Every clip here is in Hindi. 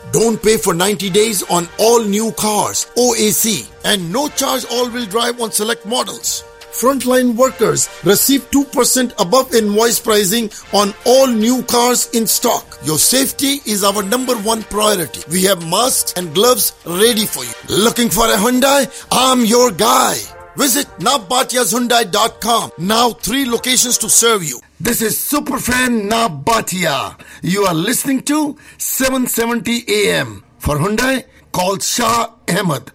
Don't pay for 90 days on all new cars, OAC, and no charge all-wheel drive on select models. Frontline workers receive 2% above invoice pricing on all new cars in stock. Your safety is our number one priority. We have masks and gloves ready for you. Looking for a Hyundai? I'm your guy. Visit nabatiahyundai.com. Now 3 locations to serve you. This is Superfan Nabatia. You are listening to 770 AM. For Hyundai, call Shah Ahmed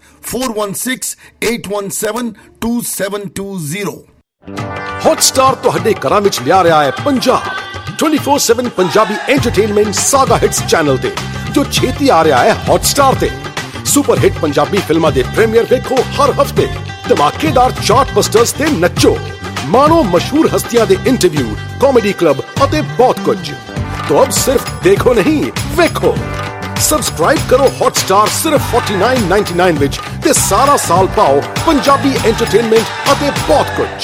416-817-2720. Hotstar ਤੁਹਾਡੇ ਘਰਾਂ ਵਿੱਚ ਲਿਆ ਰਿਹਾ ਹੈ Punjab 24/7 Punjabi entertainment Saga hits channel ਤੇ ਜੋ ਛੇਤੀ ਆ ਰਿਹਾ ਹੈ ਹੌਟਸਟਾਰ ਤੇ ਸੁਪਰ ਹਿੱਟ ਪੰਜਾਬੀ ਫਿਲਮਾਂ ਦੇ ਪ੍ਰੀਮੀਅਰ ਵੇਖੋ ਹਰ ਹਫਤੇ ਧਮਾਕੇਦਾਰ ਚਾਰਟਬਸਟਰਸ ਤੇ ਨੱਚੋ ਮਾਣੋ ਮਸ਼ਹੂਰ ਹਸਤੀਆਂ ਦੇ ਇੰਟਰਵਿਊ ਕਾਮੇਡੀ ਕਲੱਬ ਅਤੇ ਬਹੁਤ ਕੁਝ तो अब सिर्फ देखो नहीं वेखो सब्सक्राइब करो हॉटस्टार सिर्फ 49.99 विच ते सारा साल पाओ पंजाबी एंटरटेनमेंट अते बहुत कुछ।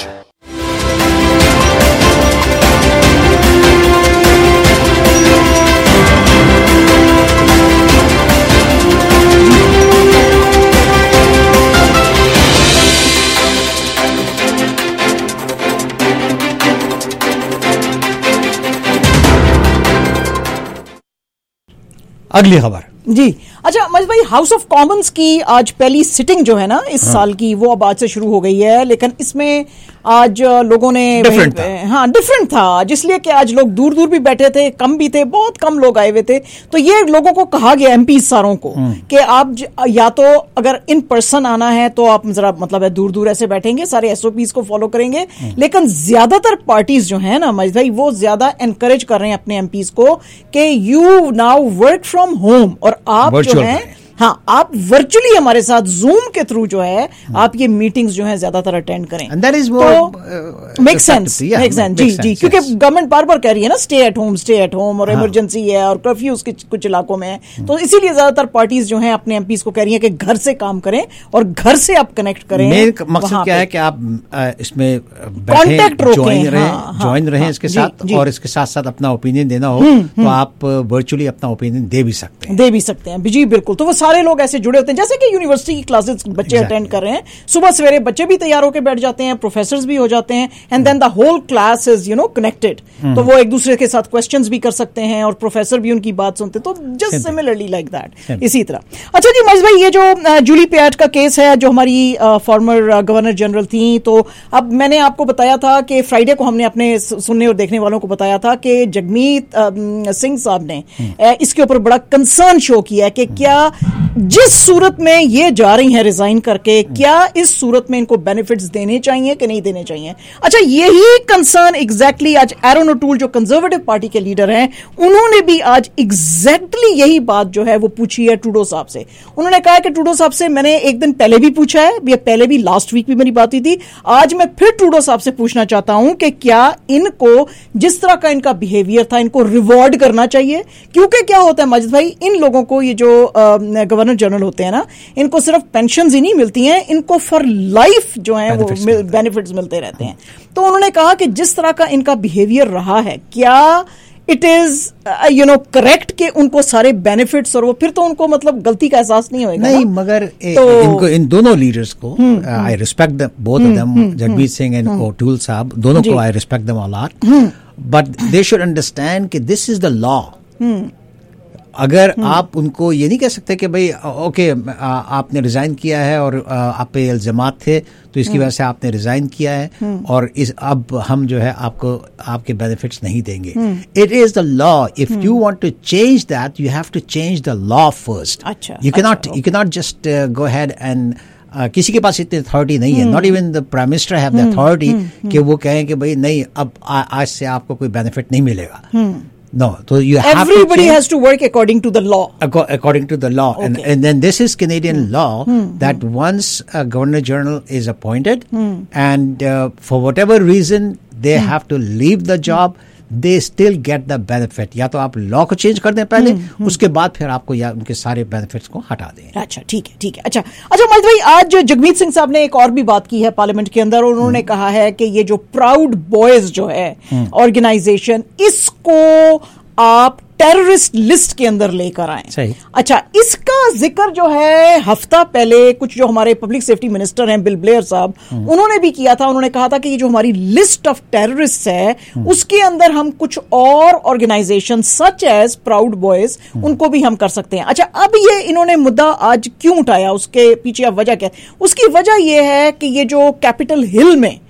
अगली खबर जी। अच्छा मजीद भाई, हाउस ऑफ कॉमन्स की आज पहली सिटिंग जो है ना इस साल की, वो अब आज से शुरू हो गई है, लेकिन इसमें आज लोगों ने डिफरेंट था इसलिए कि आज लोग दूर दूर भी बैठे थे, कम भी थे, बहुत कम लोग आए हुए थे। तो ये लोगों को कहा गया एमपी सारों को कि आप या तो अगर इन पर्सन आना है तो आप जरा मतलब है दूर दूर ऐसे बैठेंगे, सारे एसओपीज को फॉलो करेंगे, लेकिन ज्यादातर पार्टीज जो है ना मजीद भाई वो ज्यादा एनकरेज कर रहे हैं अपने एमपीज को कि you now work from home और आप जो है आप वर्चुअली हमारे साथ जूम के थ्रू जो है आप ये मीटिंग्स जो है ज्यादातर अटेंड करें। And that is more make sense जी क्योंकि गवर्नमेंट बार बार कह रही है ना स्टे एट होम और इमरजेंसी है और कर्फ्यू कुछ इलाकों में है, तो इसीलिए ज्यादातर पार्टीज जो है अपने एमपीज को कह रही है कि घर से काम करें और घर से आप कनेक्ट करें। मेन मकसद क्या है कि आप इसमें कॉन्टेक्ट ज्वाइन रहें इसके साथ, और इसके साथ साथ अपना ओपिनियन देना हो तो आप वर्चुअली अपना ओपिनियन दे भी सकते हैं जी बिल्कुल। तो वो सारे लोग ऐसे जुड़े होते हैं जैसे कि यूनिवर्सिटी की क्लासेस बच्चे अटेंड कर रहे हैं, सुबह सवेरे बच्चे भी तैयार होकर बैठ जाते हैं, प्रोफेसर्स भी हो जाते हैं, and then the whole class is connected. तो वो एक दूसरे के साथ क्वेश्चंस भी कर सकते हैं और प्रोफेसर भी उनकी बात सुनते हैं, तो जस्ट सिमिलरली लाइक दैट इसी तरह। अच्छा जी मजीद भाई, ये जो जूली पियाट का केस है, जो हमारी फॉर्मर गवर्नर जनरल थी, तो अब मैंने आपको बताया था कि फ्राइडे को हमने अपने सुनने और देखने वालों को बताया था कि जगमीत सिंह साहब ने इसके ऊपर बड़ा कंसर्न शो किया है कि क्या जिस सूरत में ये जा रही हैं रिजाइन करके, क्या इस सूरत में इनको बेनिफिट्स देने चाहिए कि नहीं देने चाहिए। अच्छा, यही कंसर्न एग्जैक्टली आज एरोन ओटूल जो कंजर्वेटिव पार्टी के लीडर हैं, उन्होंने भी आज एग्जैक्टली यही बात जो है वो पूछी है ट्रूडो साहब से। उन्होंने कहा कि ट्रूडो साहब से मैंने एक दिन पहले भी पूछा है, पहले भी लास्ट वीक भी मेरी बात हुई थी, आज मैं फिर ट्रूडो साहब से पूछना चाहता हूं कि क्या इनको जिस तरह का इनका बिहेवियर था इनको रिवॉर्ड करना चाहिए। क्योंकि क्या होता है मजिद भाई, इन लोगों को ये जो गवर्नर जनरल होते हैं ना, इनको सिर्फ पेंशन्स ही नहीं मिलती हैं, इनको फॉर लाइफ जो है वो बेनिफिट्स मिलते रहते हैं। तो उन्होंने कहा कि जिस तरह का इनका बिहेवियर रहा है, क्या इट इज करेक्ट कि उनको सारे बेनिफिट्स और वो फिर तो उनको मतलब गलती का एहसास नहीं होगा। नहीं, मगर तो इनको इन दोनों लीडर्स को I respect them, both of them, Jagmeet Singh and O'Toole साहब, दोनों को I respect them a lot, but they should understand कि दिस इज द लॉ। अगर आप उनको ये नहीं कह सकते कि भाई ओके आपने रिजाइन किया है और आप पे इल्जामात थे तो इसकी वजह से आपने रिजाइन किया है और अब हम जो है आपको आपके बेनिफिट्स नहीं देंगे। It is the law. If you want to change that, you have to change the law first. You can not just go ahead and किसी के पास इतनी अथॉरिटी नहीं है, not even the prime minister have the authority कि वो कहें कि भाई नहीं अब आज से आपको कोई बेनिफिट नहीं मिलेगा। No, so you have everybody has to work according to the law. According to the law, okay. and then this is Canadian law that once a Governor General is appointed, and for whatever reason they have to leave the job, they still get the benefit. या तो आप लॉ को चेंज कर दें पहले, उसके बाद फिर आपको या उनके सारे बेनिफिट्स को हटा दें। अच्छा ठीक है। अच्छा मजिद भाई, आज जगमीत सिंह साहब ने एक और भी बात की है पार्लियामेंट के अंदर, और उन्होंने कहा है कि ये जो प्राउड बॉयज जो है ऑर्गेनाइजेशन, इसको आप टेररिस्ट लिस्ट के अंदर लेकर आए। सही। अच्छा, इसका जिक्र जो है हफ्ता पहले कुछ जो हमारे पब्लिक सेफ्टी मिनिस्टर हैं बिल ब्लेयर साहब, उन्होंने भी किया था। उन्होंने कहा था कि ये जो हमारी लिस्ट ऑफ टेररिस्ट है उसके अंदर हम कुछ और organization such as Proud Boys उनको भी हम कर सकते हैं। अच्छा, अब ये इन्होंने मुद्दा आज क्यों उठाया, उसके पीछे अब वजह क्या है? उसकी वजह यह है कि ये जो कैपिटल हिल में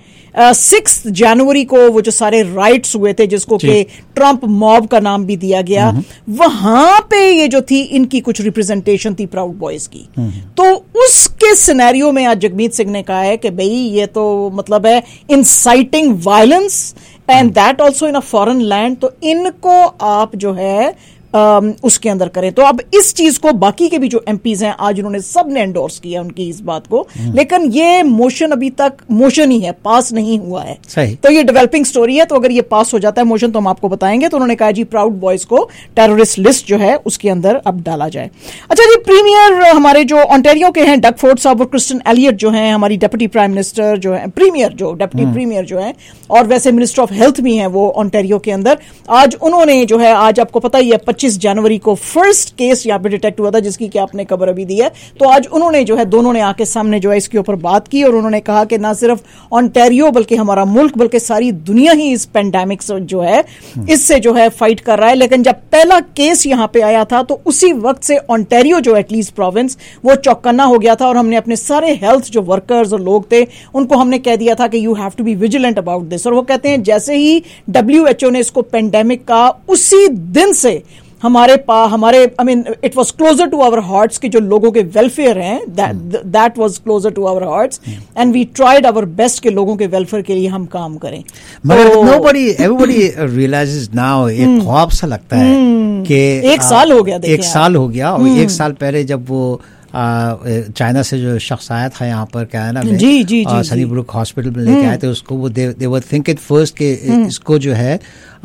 6 जनवरी को वो जो सारे राइट्स हुए थे, जिसको कि ट्रंप मॉब का नाम भी दिया गया, वहां पे ये जो थी इनकी कुछ रिप्रेजेंटेशन थी प्राउड बॉयज की। तो उसके सिनेरियो में आज जगमीत सिंह ने कहा है कि भाई ये तो मतलब है inciting violence and that also in a foreign land, तो इनको आप जो है उसके अंदर करें। तो अब इस चीज को बाकी के भी जो एमपीज हैं आज उन्होंने सब ने एंडोर्स किया उनकी इस बात को, लेकिन ये मोशन अभी तक मोशन ही है, पास नहीं हुआ है। सही। तो ये डेवलपिंग स्टोरी है, तो अगर ये पास हो जाता है मोशन तो हम आपको बताएंगे। तो उन्होंने कहा जी प्राउड बॉयज को टेररिस्ट लिस्ट जो है उसके अंदर अब डाला जाए। अच्छा जी, प्रीमियर हमारे जो ऑन्टेरियो के हैं डग फोर्ड साहब और क्रिस्टिन एलियट जो हैं, हमारी डेप्यूटी प्राइम मिनिस्टर जो है, प्रीमियर जो डेप्यूटी प्रीमियर जो है और वैसे मिनिस्टर ऑफ हेल्थ भी हैं वो ऑन्टेरियो के अंदर, आज उन्होंने जो है, आज आपको पता ही है 25 जनवरी को फर्स्ट केस यहाँ पे डिटेक्ट हुआ था जिसकी कि आपने खबर अभी दी है। तो आज उन्होंने जो है दोनों ने आके सामने जो है इसके ऊपर बात की और उन्होंने कहा कि ना सिर्फ ऑन्टेरियो बल्कि हमारा मुल्क बल्कि सारी दुनिया ही इस पेंडेमिक जो है इससे जो है फाइट कर रहा है। लेकिन जब पहला केस यहाँ पे आया था तो उसी वक्त से ऑन्टेरियो जो एटलीस्ट प्रोविंस वो चौकन्ना हो गया था और हमने अपने सारे हेल्थ जो वर्कर्स और लोग थे उनको हमने कह दिया था कि you have to be vigilant about this. और वो कहते हैं जैसे ही WHO ने इसको पेंडेमिक का उसी दिन से हमारे I mean it was closer to our hearts कि जो लोगों के वेलफेयर हैं that was closer to our hearts and we tried our best के लोगों के वेलफेयर के लिए हम काम करें। मगर एवरीबॉडी रियलाइजेस नाउ, एक ख्वाब सा लगता है कि 1 साल हो गया, एक साल हो गया और 1 साल पहले जब वो चाइना से जो शख्स आया था यहाँ पर कनाडा में, जी सनीब्रुक हॉस्पिटल में लेके आए थे उसको, वो they were think it first के इसको जो है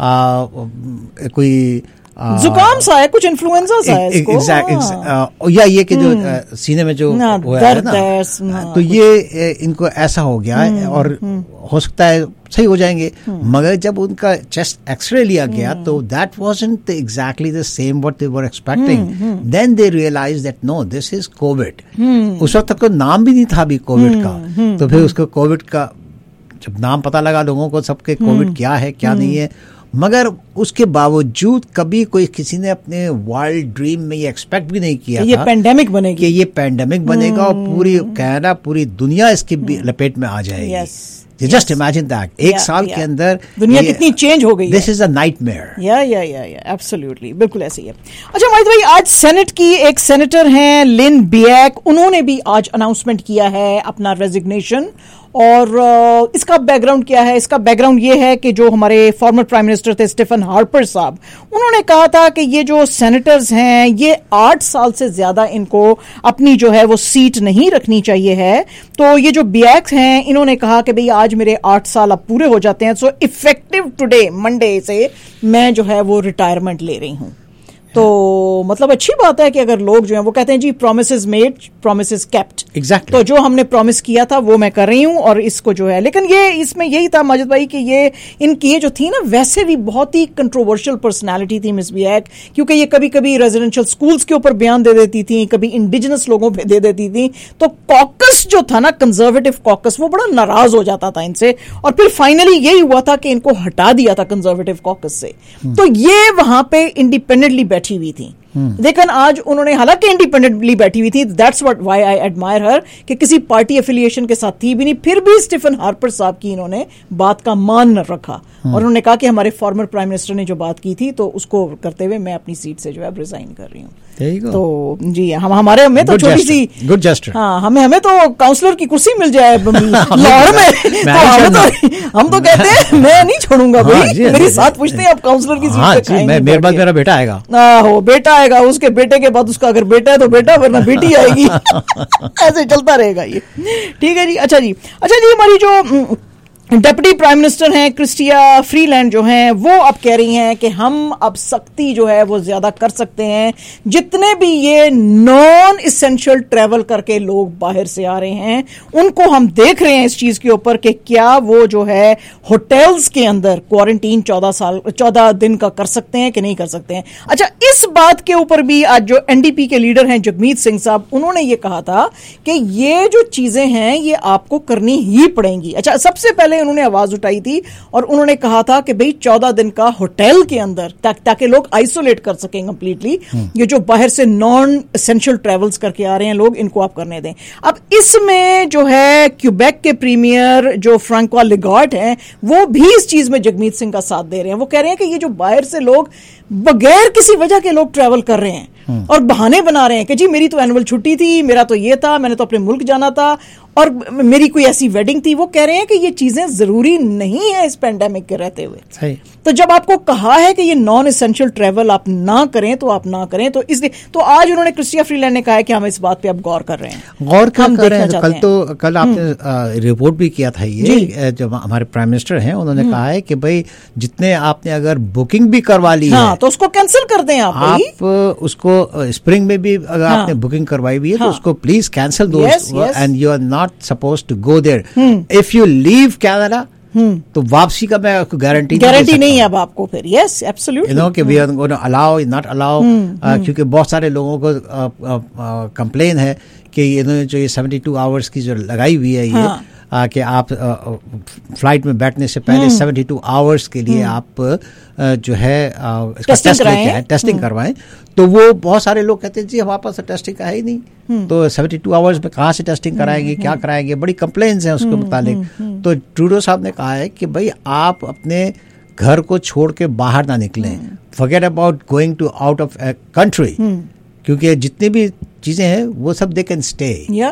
कोई जुकाम सा है, कुछ इन्फ्लुएंजा सा है इसको, या ये कि जो सीने में जो दर्द है, तो ये इनको ऐसा हो गया है और हो सकता है सही हो जाएंगे। मगर जब उनका चेस्ट एक्सरे लिया गया तो that wasn't exactly the same what they were expecting. Then they realise that no this is COVID. उस वक्त तक तो नाम भी नहीं था अभी कोविड का, तो फिर उसको कोविड का जब नाम पता लगा लोगों को सबके कोविड क्या है क्या नहीं है, मगर उसके बावजूद कभी कोई किसी ने अपने वाइल्ड ड्रीम में ये एक्सपेक्ट भी नहीं किया ये पेंडेमिक बनेगी, कि ये पेंडेमिक बनेगा और पूरी कनाडा पूरी दुनिया इसकी लपेट में आ जाएगी। जस्ट इमेजिन दैट, 1 साल के अंदर दुनिया कितनी चेंज हो गई। This is a nightmare. Yeah absolutely, बिल्कुल ऐसे ही है। अच्छा माहिद भाई, आज सेनेट की एक सेनेटर हैं लिन बियक, उन्होंने भी आज अनाउंसमेंट किया है अपना रेजिग्नेशन। और इसका बैकग्राउंड क्या है? इसका बैकग्राउंड ये है कि जो हमारे फॉर्मर प्राइम मिनिस्टर थे स्टीफन हार्पर साहब, उन्होंने कहा था कि ये जो सेनेटर्स हैं ये 8 साल से ज्यादा इनको अपनी जो है वो सीट नहीं रखनी चाहिए है। तो ये जो बियक हैं इन्होंने कहा कि भाई आज मेरे 8 साल अब पूरे हो जाते हैं, सो इफेक्टिव टुडे मंडे से मैं जो है वो रिटायरमेंट ले रही हूं। तो मतलब अच्छी बात है कि अगर लोग जो हैं वो कहते हैं जी promises made promises kept. Exactly. तो जो हमने प्रॉमिस किया था वो मैं कर रही हूं और इसको जो है, लेकिन ये इसमें यही था माजिद भाई कि ये इनकी ये जो थी ना वैसे भी बहुत ही कंट्रोवर्शियल पर्सनालिटी थी मिस बियक, क्योंकि ये कभी कभी रेजिडेंशियल स्कूल्स के ऊपर बयान दे देती थी, कभी इंडिजिनस लोगों पे दे देती थी। तो कॉकस जो था ना, कंजर्वेटिव कॉकस, वो बड़ा नाराज हो जाता था इनसे और फिर फाइनली यही हुआ था कि इनको हटा दिया था कंजर्वेटिव कॉकस से। तो ये वहां पे इंडिपेंडेंटली बैठी हुई थी, लेकिन आज उन्होंने हालांकि इंडिपेंडेंटली बैठी हुई थी, that's why I admire her, कि किसी पार्टी एफिलिएशन के साथ थी भी नहीं, फिर भी स्टीफन हार्पर साहब की इन्होंने बात का मान रखा और उन्होंने कहा कि हमारे फॉर्मर प्राइम मिनिस्टर ने जो बात की थी तो उसको करते हुए मैं अपनी सीट से जो है रिजाइन कर रही हूँ। तो जी हमारे में तो छोटी सी गुड जेस्चर, हाँ हमें तो काउंसलर की कुर्सी मिल जाए लाहौर में, तो हम तो कहते हैं मैं नहीं छोड़ूगा भाई, मेरी साथ पूछते हैं आप काउंसलर की सीट पे, मेरे बाद मेरा बेटा आएगा, हो बेटा आएगा, उसके बेटे के बाद उसका अगर बेटा है तो बेटा, वरना बेटी आएगी। ऐसे चलता रहेगा ये, ठीक है जी। अच्छा जी हमारी जो डेप्यूटी प्राइम मिनिस्टर हैं क्रिस्टिया फ्रीलैंड जो हैं वो अब कह रही हैं कि हम अब सख्ती जो है वो ज्यादा कर सकते हैं। जितने भी ये नॉन इसेंशियल ट्रैवल करके लोग बाहर से आ रहे हैं उनको हम देख रहे हैं इस चीज के ऊपर कि क्या वो जो है होटल्स के अंदर क्वारंटीन 14 दिन का कर सकते हैं कि नहीं कर सकते हैं। अच्छा, इस बात के ऊपर भी आज जो एनडीपी के लीडर हैं जगमीत सिंह साहब, उन्होंने ये कहा था कि ये जो चीजें हैं ये आपको करनी ही पड़ेंगी। अच्छा, सबसे पहले उन्होंने आवाज उठाई थी और उन्होंने कहा था कि भाई 14 दिन का होटल के अंदर ताकि लोग आइसोलेट कर सकें कंप्लीटली, ये जो बाहर से नॉन एसेंशियल ट्रेवल्स करके आ रहे हैं लोग, इनको आप करने दें। अब इसमें जो है क्यूबेक के प्रीमियर जो फ्रांकोis लेगार्ट हैं वो भी इस चीज में जगमीत सिंह का साथ दे रहे हैं। वो कह रहे हैं कि ये जो बाहर से लोग बगैर किसी वजह के लोग ट्रैवल कर रहे हैं और बहाने बना रहे हैं कि जी मेरी तो एनुअल छुट्टी थी, मेरा तो ये था, मैंने तो अपने मुल्क जाना था और मेरी कोई ऐसी वेडिंग थी। वो कह रहे हैं कि ये चीजें जरूरी नहीं है इस पेंडेमिक के रहते हुए। सही। तो जब आपको कहा है कि ये नॉन एसेंशियल ट्रैवल आप ना करें तो आप ना करें, तो इसलिए तो आज उन्होंने क्रिस्टिया फ्रीलैंड ने कहा है कि हम इस बात पे अब गौर कर रहे हैं। गौर कर रहे हैं। कल आपने रिपोर्ट भी किया था ये, जब हमारे प्राइम मिनिस्टर हैं उन्होंने कहा है कि भाई जितने आपने अगर बुकिंग भी करवा ली है तो उसको कैंसिल कर दें आप उसको स्प्रिंग में भी अगर आपने बुकिंग करवाई हुई है तो उसको प्लीज कैंसिल दो and you are not supposed to go there. If you leave Canada तो वापसी का मैं गारंटी नहीं है अब आपको फिर। Yes, absolutely. यू नो कि we are going to allow not allow, क्योंकि बहुत सारे लोगों को कंप्लेन है कि इन्होंने जो ये 72 आवर्स की जो लगाई हुई है ये कि आप फ्लाइट में बैठने से पहले 72 आवर्स के लिए आप जो है टेस्टिंग करवाएं। तो वो बहुत सारे लोग कहते हैं जी हमारे पास टेस्टिंग का है ही नहीं, तो 72 आवर्स में कहाँ से टेस्टिंग कराएंगे, क्या कराएंगे, बड़ी कंप्लेंट्स हैं उसके मुतालिक। तो ट्रूडो साहब ने कहा है कि भाई आप अपने घर को छोड़ के बाहर ना निकलें, forget about going to out of country, क्योंकि जितनी भी चीजें हैं वो सब दे कैन स्टे।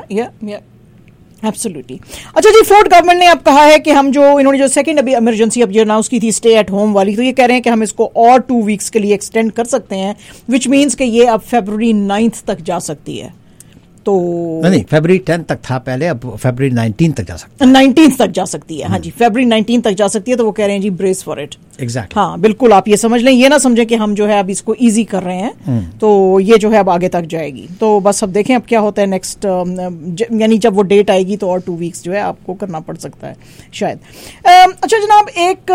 एब्सोल्युटली। अच्छा जी, फोर्ड गवर्नमेंट ने अब कहा है कि हम जो इन्होंने जो सेकंड अभी इमरजेंसी अब जो अनाउंस की थी स्टे एट होम वाली, तो ये कह रहे हैं कि हम इसको और 2 वीक्स के लिए एक्सटेंड कर सकते हैं, विच मीन्स कि ये अब फरवरी 9 तक जा सकती है। तो नहीं, फरवरी 10 तक था पहले, अब फरवरी 19 तक जा सकती है। 19 तक जा सकती है, हाँ जी, फरवरी 19 तक जा सकती है। तो वो कह रहे हैं जी ब्रेस फॉर इट। एग्जैक्टली। हाँ बिल्कुल, आप ये समझ लें, ये ना समझें कि हम जो है अब इसको इजी कर रहे हैं, तो ये जो है अब आगे तक जाएगी। तो बस अब देखें अब क्या होता है नेक्स्ट, यानी जब वो डेट आएगी तो और 2 वीक्स जो है आपको करना पड़ सकता है शायद। अच्छा जनाब,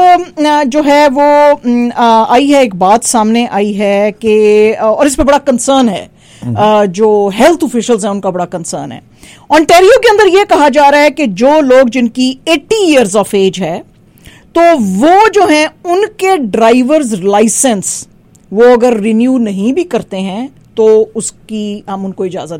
एक जो है वो आई है, एक बात सामने आई है कि और इस पर बड़ा कंसर्न है, जो हेल्थ ऑफिशियल्स हैं उनका बड़ा कंसर्न है। ओंटारियो के अंदर यह कहा जा रहा है कि जो लोग जिनकी 80 इयर्स ऑफ एज है, तो वो जो हैं उनके ड्राइवर्स लाइसेंस वो अगर रिन्यू नहीं भी करते हैं तो उसकी हम उनको इजाजत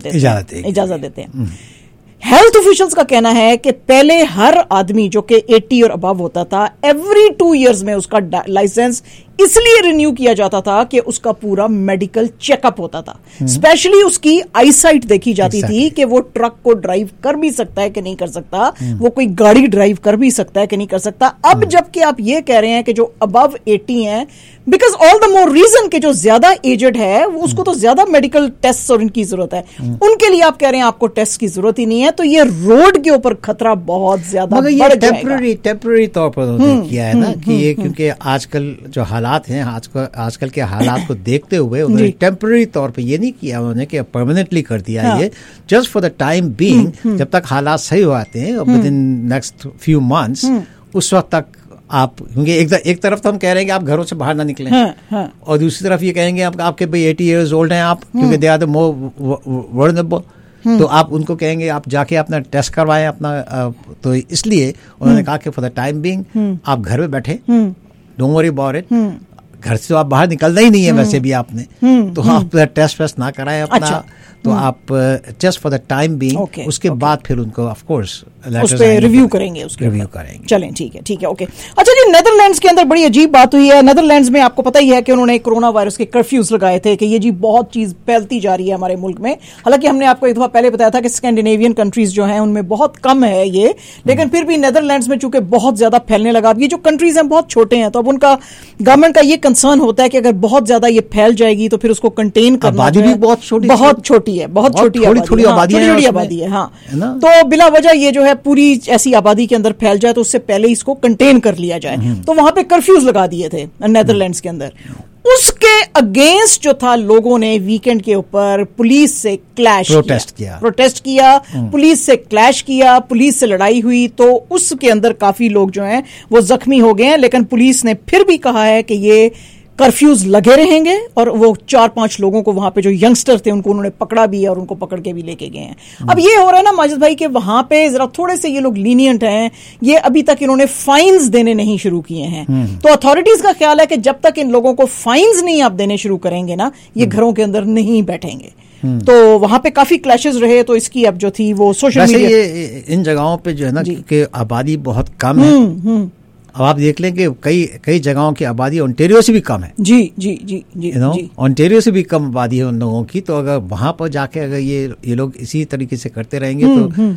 देते हैं। हेल्थ ऑफिशियल्स का कहना है कि पहले हर आदमी जो कि 80 और अबव होता था, एवरी 2 इयर्स में उसका लाइसेंस इसलिए रिन्यू किया जाता था कि उसका पूरा मेडिकल चेकअप होता था, स्पेशली उसकी आईसाइट देखी जाती थी कि वो ट्रक को ड्राइव कर भी सकता है कि नहीं कर सकता, वो कोई गाड़ी ड्राइव कर भी सकता है कि नहीं कर सकता। अब जबकि आप ये कह रहे हैं कि जो अबव 80 हैं, because all the more reason कि जो ज्यादा एजेड है वो उसको तो ज्यादा मेडिकल टेस्ट और इनकी जरूरत है, उनके लिए आप कह रहे हैं आपको टेस्ट की जरूरत ही नहीं है। तो ये रोड के ऊपर खतरा बहुत ज्यादा बढ़ जाएगा। टेम्पररी तौर पर किया है ना कि ये, क्योंकि आजकल जो हालात हैं, आजकल के हालात को देखते हुए उन्होंने टेम्पररी तौर पे ये नहीं किया उन्होंने कि परमानेंटली कर दिया है ये, just for the time being, जब तक हालात सही हो आते हैं within next few months, उस वक्त तक आप, क्योंकि एक तरफ तो हम कह रहे हैं कि आप घरों से बाहर ना निकलें, और दूसरी तरफ ये कहेंगे आपके भाई 80 इयर्स ओल्ड हैं आप, क्योंकि they are the more vulnerable, तो आप उनको कहेंगे आप जाके अपना टेस्ट करवाएं अपना। तो इसलिए उन्होंने कहा कि फॉर द टाइम बीइंग आप घर में बैठे, डोंट वरी अबाउट इट, घर से तो आप बाहर निकलना ही नहीं है वैसे भी आपने, तो आप टेस्ट वेस्ट ना कराएं अपना। अच्छा। तो आप just for the time being, उसके बाद फिर उनको ऑफ कोर्स उस पे रिव्यू करेंगे। चलें, ठीक है, ओके। अच्छा जी, नेदरलैंड्स के अंदर बड़ी अजीब बात हुई है। नेदरलैंड्स में आपको पता ही है कि उन्होंने कोरोना वायरस के कर्फ्यूज लगाए थे कि ये जी बहुत चीज फैलती जा रही है हमारे मुल्क में। हालांकि हमने आपको एक दफा पहले बताया था कि स्कैंडिनेवियन कंट्रीज जो हैं उनमें बहुत कम है ये, लेकिन फिर भी नेदरलैंड्स में चूंकि बहुत ज्यादा फैलने लगा। अब ये जो कंट्रीज हैं बहुत छोटे हैं, तो अब उनका गवर्नमेंट का ये कंसर्न होता है कि अगर बहुत ज्यादा ये फैल जाएगी तो फिर उसको कंटेन करना, आबादी भी बहुत छोटी है, बहुत छोटी आबादी है। हाँ, तो बिला वजह ये जो है पूरी ऐसी आबादी के अंदर फैल जाए तो उससे पहले इसको कंटेन कर लिया जाए। तो वहां पे कर्फ्यूज लगा दिए थे नेदरलैंड्स के अंदर। उसके अगेंस्ट जो था, लोगों ने वीकेंड के ऊपर पुलिस से प्रोटेस्ट किया, पुलिस से क्लैश किया, पुलिस से लड़ाई हुई, तो उसके अंदर काफी लोग जो हैं वो जख्मी हो गए हैं। लेकिन पुलिस ने फिर भी कहा है कि ये कर्फ्यूज लगे रहेंगे, और वो 4-5 लोगों को वहां पे जो यंगस्टर थे उनको उन्होंने पकड़ा भी है और उनको पकड़ के भी लेके गए हैं। अब ये हो रहा है ना माजिद भाई कि वहां पे जरा थोड़े से ये लोग लीनियंट हैं, ये अभी तक इन्होंने फाइन्स देने नहीं शुरू किए हैं। तो अथॉरिटीज का ख्याल है कि जब तक इन लोगों को फाइन्स नहीं आप देने शुरू करेंगे ना, ये घरों के अंदर नहीं बैठेंगे। तो वहां पे काफी क्लैशेस रहे, तो इसकी अब जो थी वो सोशल मीडिया, ये इन जगहों पे जो है ना कि आबादी बहुत कम है। अब आप देख लें कि कई जगहों की आबादी ओंटारियो से भी कम है। जी ओंटारियो से भी कम आबादी है उन लोगों की। तो अगर वहां पर जाके अगर ये लोग इसी तरीके से करते रहेंगे तो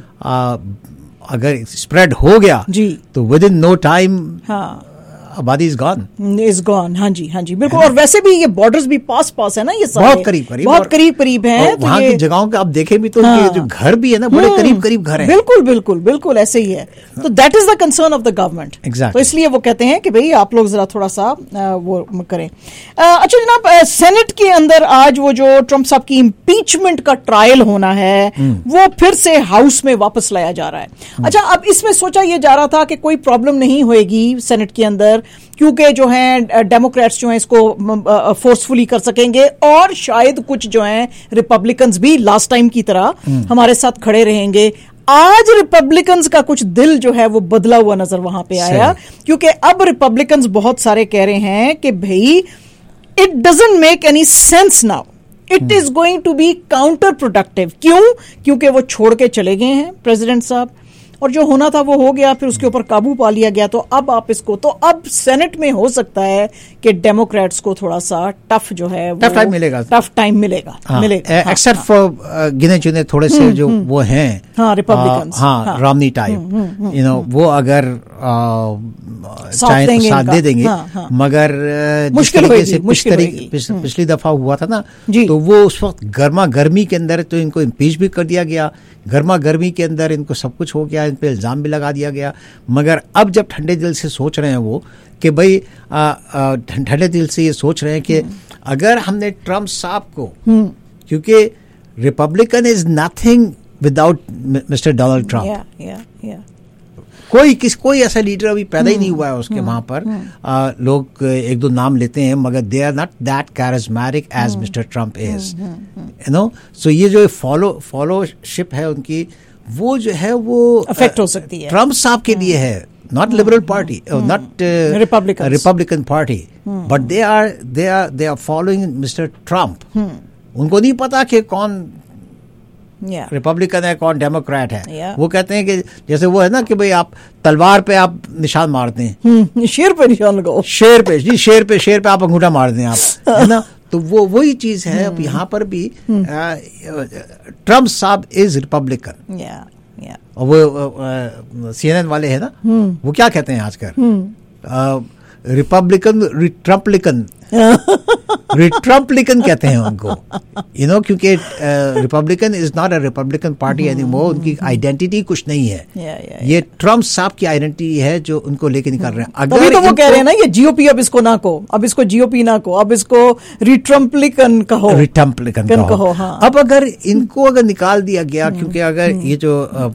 अगर स्प्रेड हो गया तो विद इन नो टाइम आबादी इज गॉन। हाँ जी बिल्कुल। और वैसे भी ये बॉर्डर्स भी पास है ना, ये बहुत करीब हैं। तो वहाँ की जगहों के आप देखें भी तो जो घर भी है ना, बड़े करीब घर हैं। बिल्कुल ऐसे ही है। तो that is the concern of the government. Exactly. तो इसलिए वो कहते हैं कि भाई आप लोग जरा थोड़ा सा वो करें। अच्छा जनाब, सेनेट के अंदर आज वो जो ट्रंप साहब की इम्पीचमेंट का ट्रायल होना है वो फिर से हाउस में वापस लाया जा रहा है। अच्छा, अब इसमें सोचा ये जा रहा था कि कोई प्रॉब्लम नहीं होएगी सेनेट के अंदर, क्योंकि जो हैं डेमोक्रेट्स जो हैं इसको फोर्सफुली कर सकेंगे, और शायद कुछ जो हैं रिपब्लिकन्स भी लास्ट टाइम की तरह हमारे साथ खड़े रहेंगे। आज रिपब्लिकन्स का कुछ दिल जो है वो बदला हुआ नजर वहां पे आया, क्योंकि अब रिपब्लिकन्स बहुत सारे कह रहे हैं कि भाई it doesn't make any sense now, it is going to be counterproductive. क्योंकि वो छोड़ के चले गए हैं प्रेसिडेंट साहब, और जो होना था वो हो गया, फिर उसके ऊपर काबू पा लिया गया। तो अब आप इसको, तो अब सेनेट में हो सकता है कि डेमोक्रेट्स को थोड़ा सा टफ टाइम मिलेगा एक्सेप्ट फॉर गिने चुने थोड़े से जो वो हैं रिपब्लिकन्स, रोमनी टाइप, वो अगर साथ दे देंगे। मगर मुश्किल पिछली दफा हुआ था ना, तो वो उस वक्त गर्मा गर्मी के अंदर तो इनको इम्पीच भी कर दिया गया, गर्मा गर्मी के अंदर इनको सब कुछ हो गया, इन पे इल्जाम भी लगा दिया गया। मगर अब जब ठंडे दिल से सोच रहे हैं वो कि भाई ठंडे दिल से ये सोच रहे हैं कि अगर हमने ट्रम्प साहब को, क्योंकि Republican is nothing without Mister Donald Trump, कोई ऐसा लीडर अभी पैदा ही नहीं हुआ है उसके वहां पर। लोग एक दो नाम लेते हैं, मगर they are not that charismatic as Mister Trump is, so ये जो फॉलोशिप है उनकी, वो जो है वो अफेक्ट हो सकती है। ट्रम्प साहब के लिए है, not Liberal Party, not Republican Party, but they are following Mister Trump. उनको नहीं पता कि कौन रिपब्लिकन है कौन डेमोक्रेट है। वो कहते हैं कि जैसे वो है ना कि भाई आप तलवार पे आप निशान मारते हैं, शेर पे निशान लगाओ, शेर पे आप अंगूठा मार दें आप, है ना। तो वो वही चीज है। अब यहाँ पर भी ट्रम्प साहब इज रिपब्लिकन। और वो CNN वाले है ना, वो क्या कहते हैं आजकल, रिपब्लिकन ट्रम्पलिकन कहते हैं उनको, क्योंकि Republican is not a Republican Party anymore, उनकी आइडेंटिटी कुछ नहीं है। ये ट्रम्प साहब की आइडेंटिटी है जो उनको लेके निकाल रहे हैं। अगर तो वो कह रहे हैं ना ये जीओपी, अब इसको ना कहो, अब इसको जीओपी ना कहो, अब इसको रिट्रम्पलिकन कहो। हाँ। अब अगर इनको निकाल दिया गया, क्योंकि अगर ये जो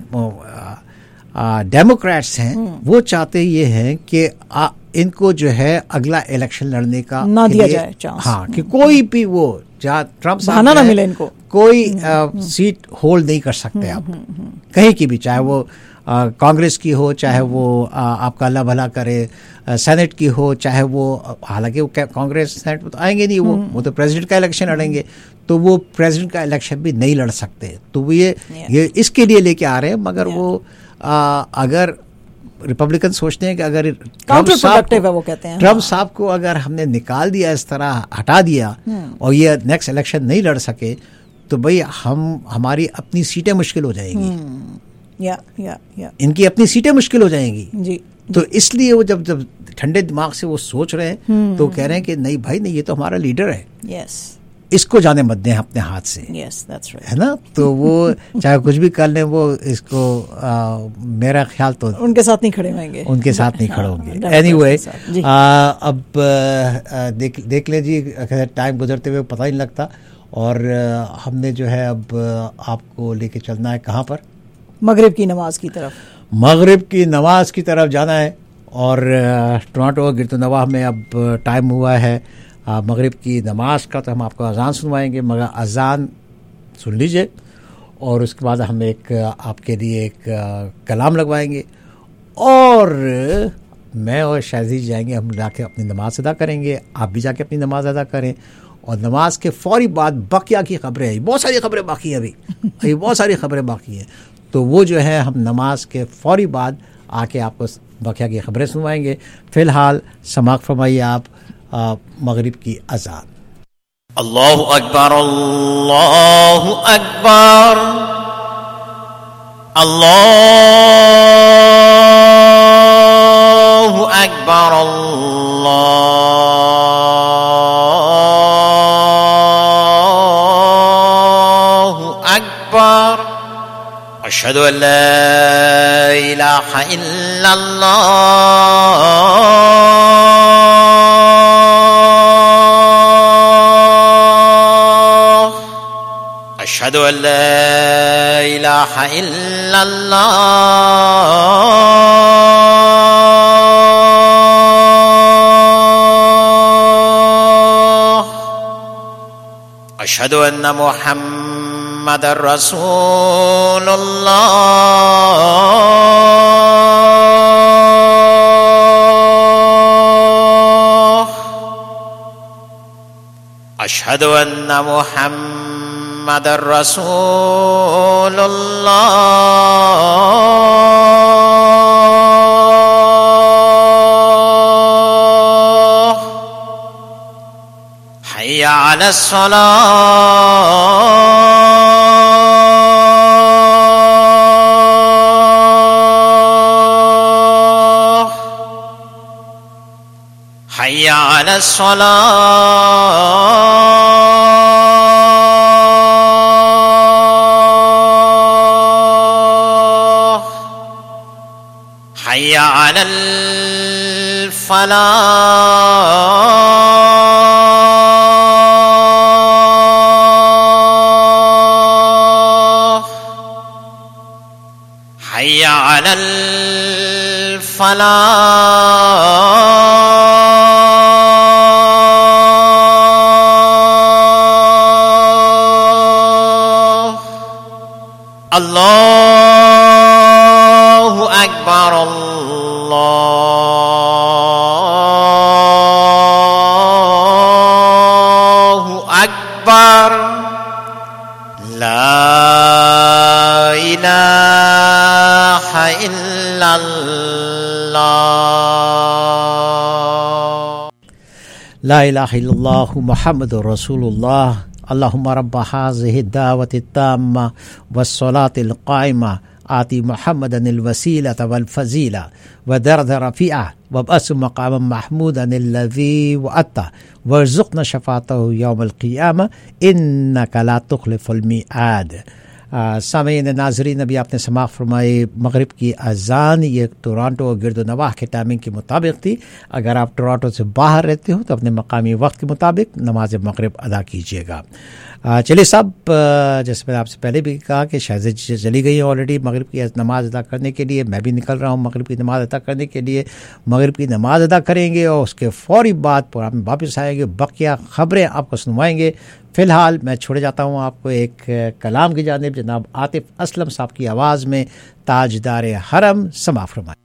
डेमोक्रेट्स हैं वो चाहते ये हैं कि इनको जो है अगला इलेक्शन लड़ने का ना दिया जाए चांस। हाँ, कि कोई भी वो ट्रम्प बहाना ना मिले इनको, कोई सीट होल्ड नहीं कर सकते आप कहीं की भी, चाहे वो कांग्रेस की हो, चाहे वो आपका अल्लाह भला करे सेनेट की हो, चाहे वो, हालांकि वो कांग्रेस सेनेट में तो आएंगे नहीं, वो तो प्रेसिडेंट का इलेक्शन लड़ेंगे, तो वो प्रेसिडेंट का इलेक्शन भी नहीं लड़ सकते। तो वो ये इसके लिए लेके आ रहे हैं। मगर वो अगर रिपब्लिकन सोचते हैं कि अगर ट्रम्प साहब को अगर हमने निकाल दिया, इस तरह हटा दिया और ये नेक्स्ट इलेक्शन नहीं लड़ सके, तो भाई हमारी अपनी सीटें मुश्किल हो जाएंगी। इनकी अपनी सीटें मुश्किल हो जाएंगी जी। तो इसलिए वो जब ठंडे दिमाग से वो सोच रहे हैं, तो कह रहे हैं कि नहीं भाई नहीं, ये तो हमारा लीडर है, इसको जाने मत दें अपने हाथ से। that's right. है ना, तो वो चाहे कुछ भी कर लें, वो इसको मेरा ख्याल तो उनके साथ नहीं खड़े होंगे, उनके साथ नहीं खड़े होंगे। एनीवे, अब देख लीजिए, टाइम गुजरते हुए पता ही नहीं लगता, और हमने जो है अब आपको लेके चलना है कहाँ पर? मगरिब की नमाज की तरफ। मगरिब की नमाज की तरफ जाना है, और टोरंटो गिरदोनवाह में अब टाइम हुआ है मगरिब की नमाज का, तो हम आपको अजान सुनवाएंगे, मगर अजान सुन लीजिए, और उसके बाद हम एक आपके लिए एक कलाम लगवाएंगे, और मैं और शायद जाएंगे, हम जाके अपनी नमाज अदा करेंगे, आप भी जाके अपनी नमाज अदा करें, और नमाज के फौरी बाद बकिया की खबरें हैं, बहुत सारी खबरें बाकी हैं अभी बहुत सारी खबरें बाकी हैं, तो वो जो है हम नमाज के फौरी बाद आके आपको बकिया की खबरें सुनवाएंगे। फ़िलहाल समाअत फरमाइए आप मगरिब की अज़ान। अल्लाहु अकबर, अल्लाहु अकबर, अल्लाहु अकबर, अल्लाहु अकबर, अशहदु अल्ला इलाहा इल्लल्लाह, अशहदु अल्ला इलाहा इल्लल्लाह, अशहदु अन्ना मुहम्मदर रसूलुल्लाह, अशहदु अन्ना मुहम्मदर रसूलुल्लाह, हय्या अलस सलाह, हय्या अलस सलाह, हय्या अलल फलाह, हय्या अलल फलाह। अल्लाहु अकबर, अल्लाहु अकबर, ला इलाहा इल्लल्लाह, ला इलाहा इल्लल्लाहु मुहम्मदुर रसूलुल्लाह, अल्लाहुम्मा रब्ब हाज़िहि दावति ताम्मा वस्सलातिल क़ाइमा आति मुहम्मदनिल वसीलत वल फज़ीला व दर्द रफ़ीआ वबअस मक़ाम महमूदन अल्लज़ी वअता वर्ज़ुक़ना शफ़ाअतहु यौमल क़ियामा इन्नका ला तुख़लिफ़ुल मिआद। सामीन नाज़रीन, अभी आपने समाअत फरमाई मगरिब की अज़ान, ये टोरंटो और गिरदोनवाह के टाइमिंग के मुताबिक थी। अगर आप टोरंटो से बाहर रहते हो तो अपने मकामी वक्त के मुताबिक नमाज मगरिब अदा कीजिएगा। चलिए साहब, जैसे मैंने आपसे पहले भी कहा कि शायद चली गई है ऑलरेडी मगरिब की नमाज अदा करने के लिए, मैं भी निकल रहा हूँ मगरिब की नमाज अदा करने के लिए। मगरिब की नमाज अदा करेंगे और उसके फौरी बाद प्रोग्राम में वापस आएंगे, बकिया खबरें आपको सुनवाएंगे। फ़िलहाल मैं छोड़े जाता हूँ आपको एक कलाम की जानिब, जनाब आतिफ असलम साहब की आवाज़ में, ताजदार हरम समाअत फरमाएं।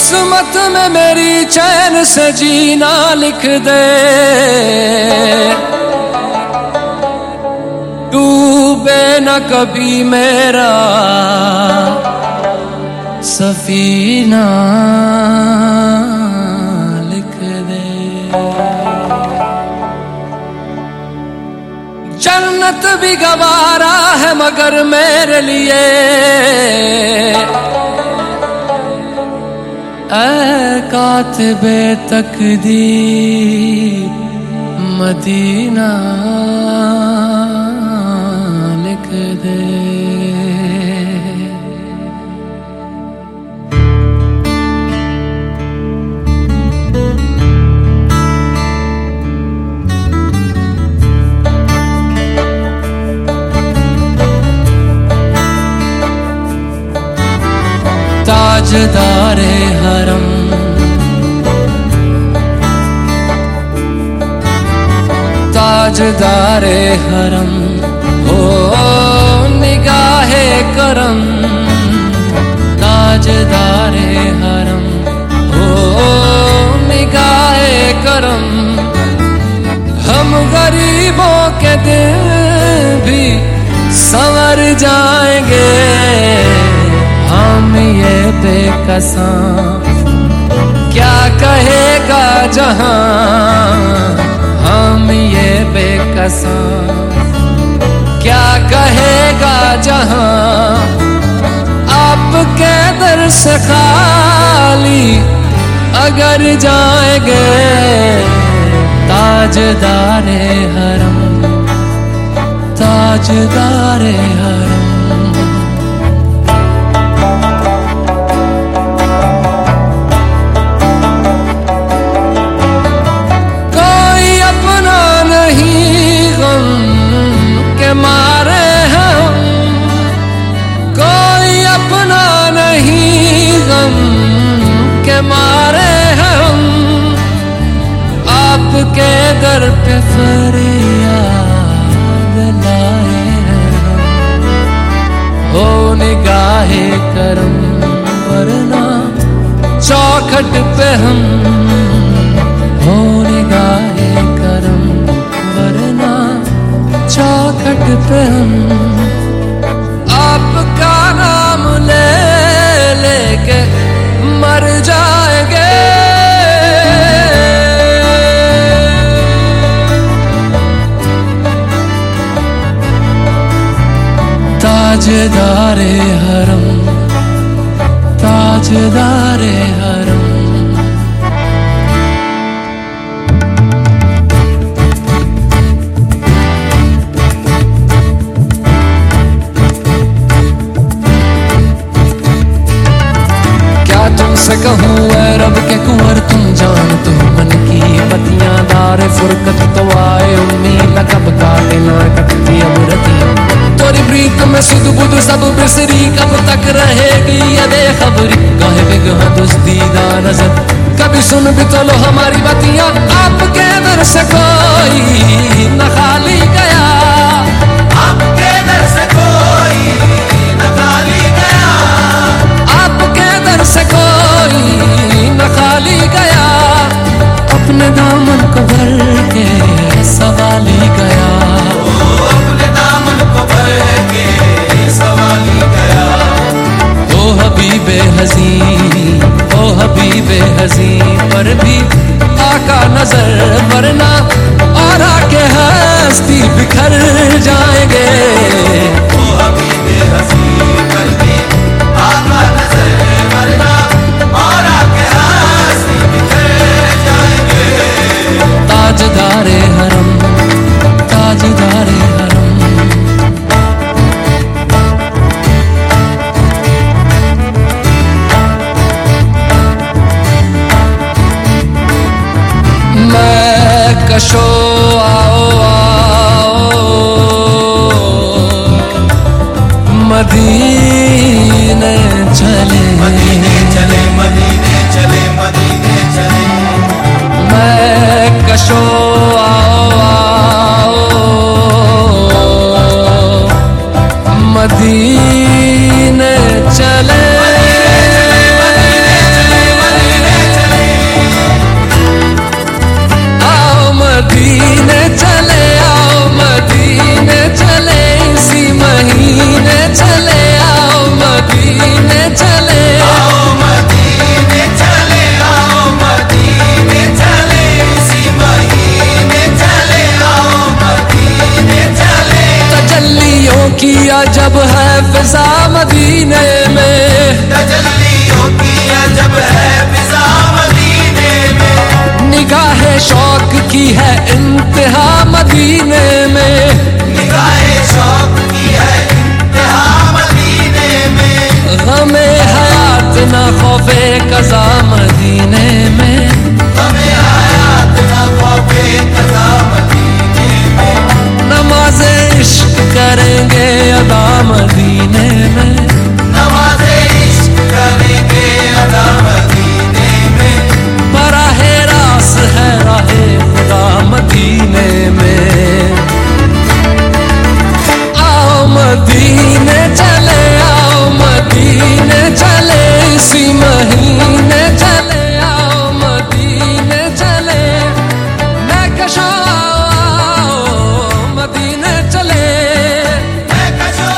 किस्मत में मेरी चैन से जीना लिख दे, डूबे न कभी मेरा सफीना लिख दे। जन्नत भी गवारा है मगर मेरे लिए ऐ कातिबे तकदीर मदीना लिख दे। ताजदारे हरम ताजदारे हरम हो निगाहे करम, ताजदारे हरम हो निगाहे करम। हम गरीबों के दिल भी संवर जाएंगे, हम ये बेकसां क्या कहेगा जहां, हम ये बेकसां क्या कहेगा जहां। आपके दर से खाली अगर जाएंगे, ताजदारे हरम ताजदारे हरम। मारे हम कोई अपना नहीं, गम के मारे हम आपके दर पे फरियाद लाए हम। हो निगाहे करम वरना चौखट पे हम, हो निगाहे करम वरना चौखट पे हम। आपका नाम ले लेके मर जाएंगे, ताजदारे हरम ताजदारे हरम। तुमसे कहूँ ऐ रब के कुंवर तुम जान, तुम मन की पतियां दारे फुरकत तो आए उम्मीद कब काटे ना कटती अब रतियां। तोरी प्रीत में सुध बुध सब बिसरी, कब तक रहेगी ये बेखबरी। काहे बिगहा दुस्तीदा नजर कभी सुन भी तो लो हमारी बातियां। आपके दर से कोई न खाली गया, आपके दर से कोई न खाली गया, आपके दर से कोई न खाली गया। अपने दामन को भर के सवाली गया, अपने दामन को भर के सवाली गया। ओ हबीबे हज़ीं ओ हबीबे हज़ीं पर भी आका नजर वरना और आके हस्ती बिखर जाएंगे। ओ हबीबे हज़ीं पर भी आका नजर वरना और आके हस्ती बिखर जाएंगे। ताजदारे हरम ताजदारे हरम। मैं कशो आओ आओ मदीने चले, मदीने चले, मदीने चले, मदीने चले। मैं कशो आओ आओ मदीने चले, मदीने चले, मदीने की है इंतहा मदीने में, निगाहे शौक की है इंतहा मदीने में, गमे हयात न खौफे कज़ा मदीने में, हमें हयात न खौफे कज़ा मदीने में, नमाज़े इश्क करेंगे अदा मदीने में, नमाज़े इश्क करेंगे अदा मदीने में, बराहे रास है राहे खुदा मदीने में। आओ मदीने चले, आओ मदीने चले, इसी महीने चले, आओ मदीने चले, मैं कशो आओ मदीने चले, मैं कशो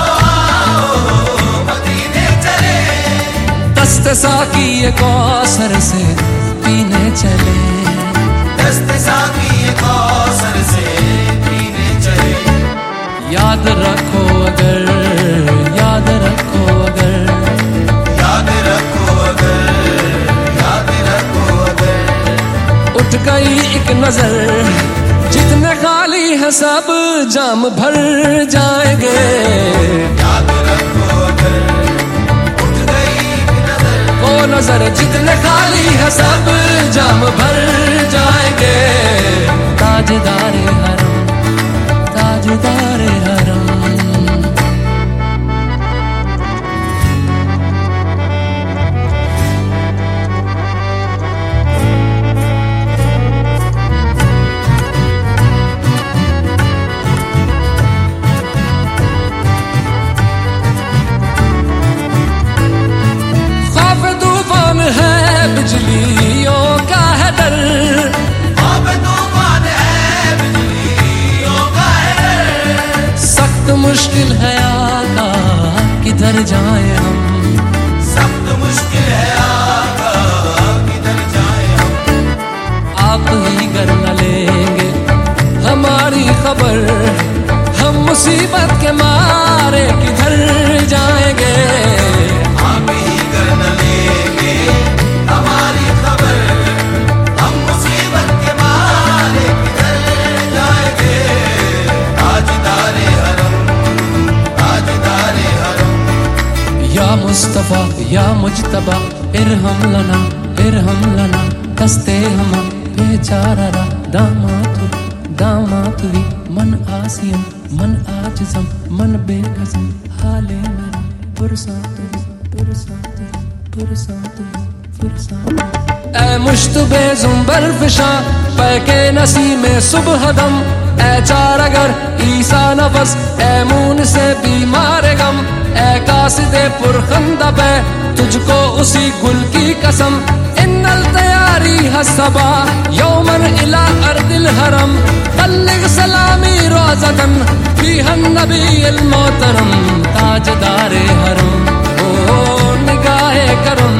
आओ मदीने चले, दस्ते साकी कौसर से पीने चले, दस्ते साकी कौसर से पीने चले, याद रखो अगर, याद रखो अगर, याद रखो अगर, याद रखो अगर, उठ गई एक नजर, जितने खाली है सब जाम भर जाएंगे, याद रखो अगर, उठ गई एक नजर, वो नजर जितने खाली है सब जाम भर जाएंगे, ताजदारे हरम, ताजदारे हरम। खौफ तूफान है बिजलियों का है डर, अब तूफान है बिजलियों का है डर, सख्त मुश्किल है आका किधर जाए हम, सख्त मुश्किल है आका किधर जाए हम, आप ही कर न लेंगे हमारी खबर, हम मुसीबत के मारे किधर जाएंगे, आप ही कर न लेंगे हमारी खबर, हम मुसीबत के मारे किधर जाएंगे, ताजदारे हरम, ताजदारे हरम, या मुस्तफा या मुजतबा इरहम लना दस्ते हम बेचारा दामातु दामातुवी मन आसियम मन आजिज़म मन बेकसम हाले मेरा पुरसातु पुरसातु पुरसातु पुरसातु। ऐ मुश्तबे जुम्बर फिशा पैके नसी में सुबह दम, ऐ चार अगर ईसा नफस, ऐ मून से बीमार गम, ऐ कासिदे पुरखंदा पे तुझको उसी गुल की कसम, इन्नल तैयारी हसबा यौमन इला अर्दिल हरम, बल्लिग सलामी रोज़तन फीहन नबील मोहतरम, ताजदारे हरम ओ निगाहे करम,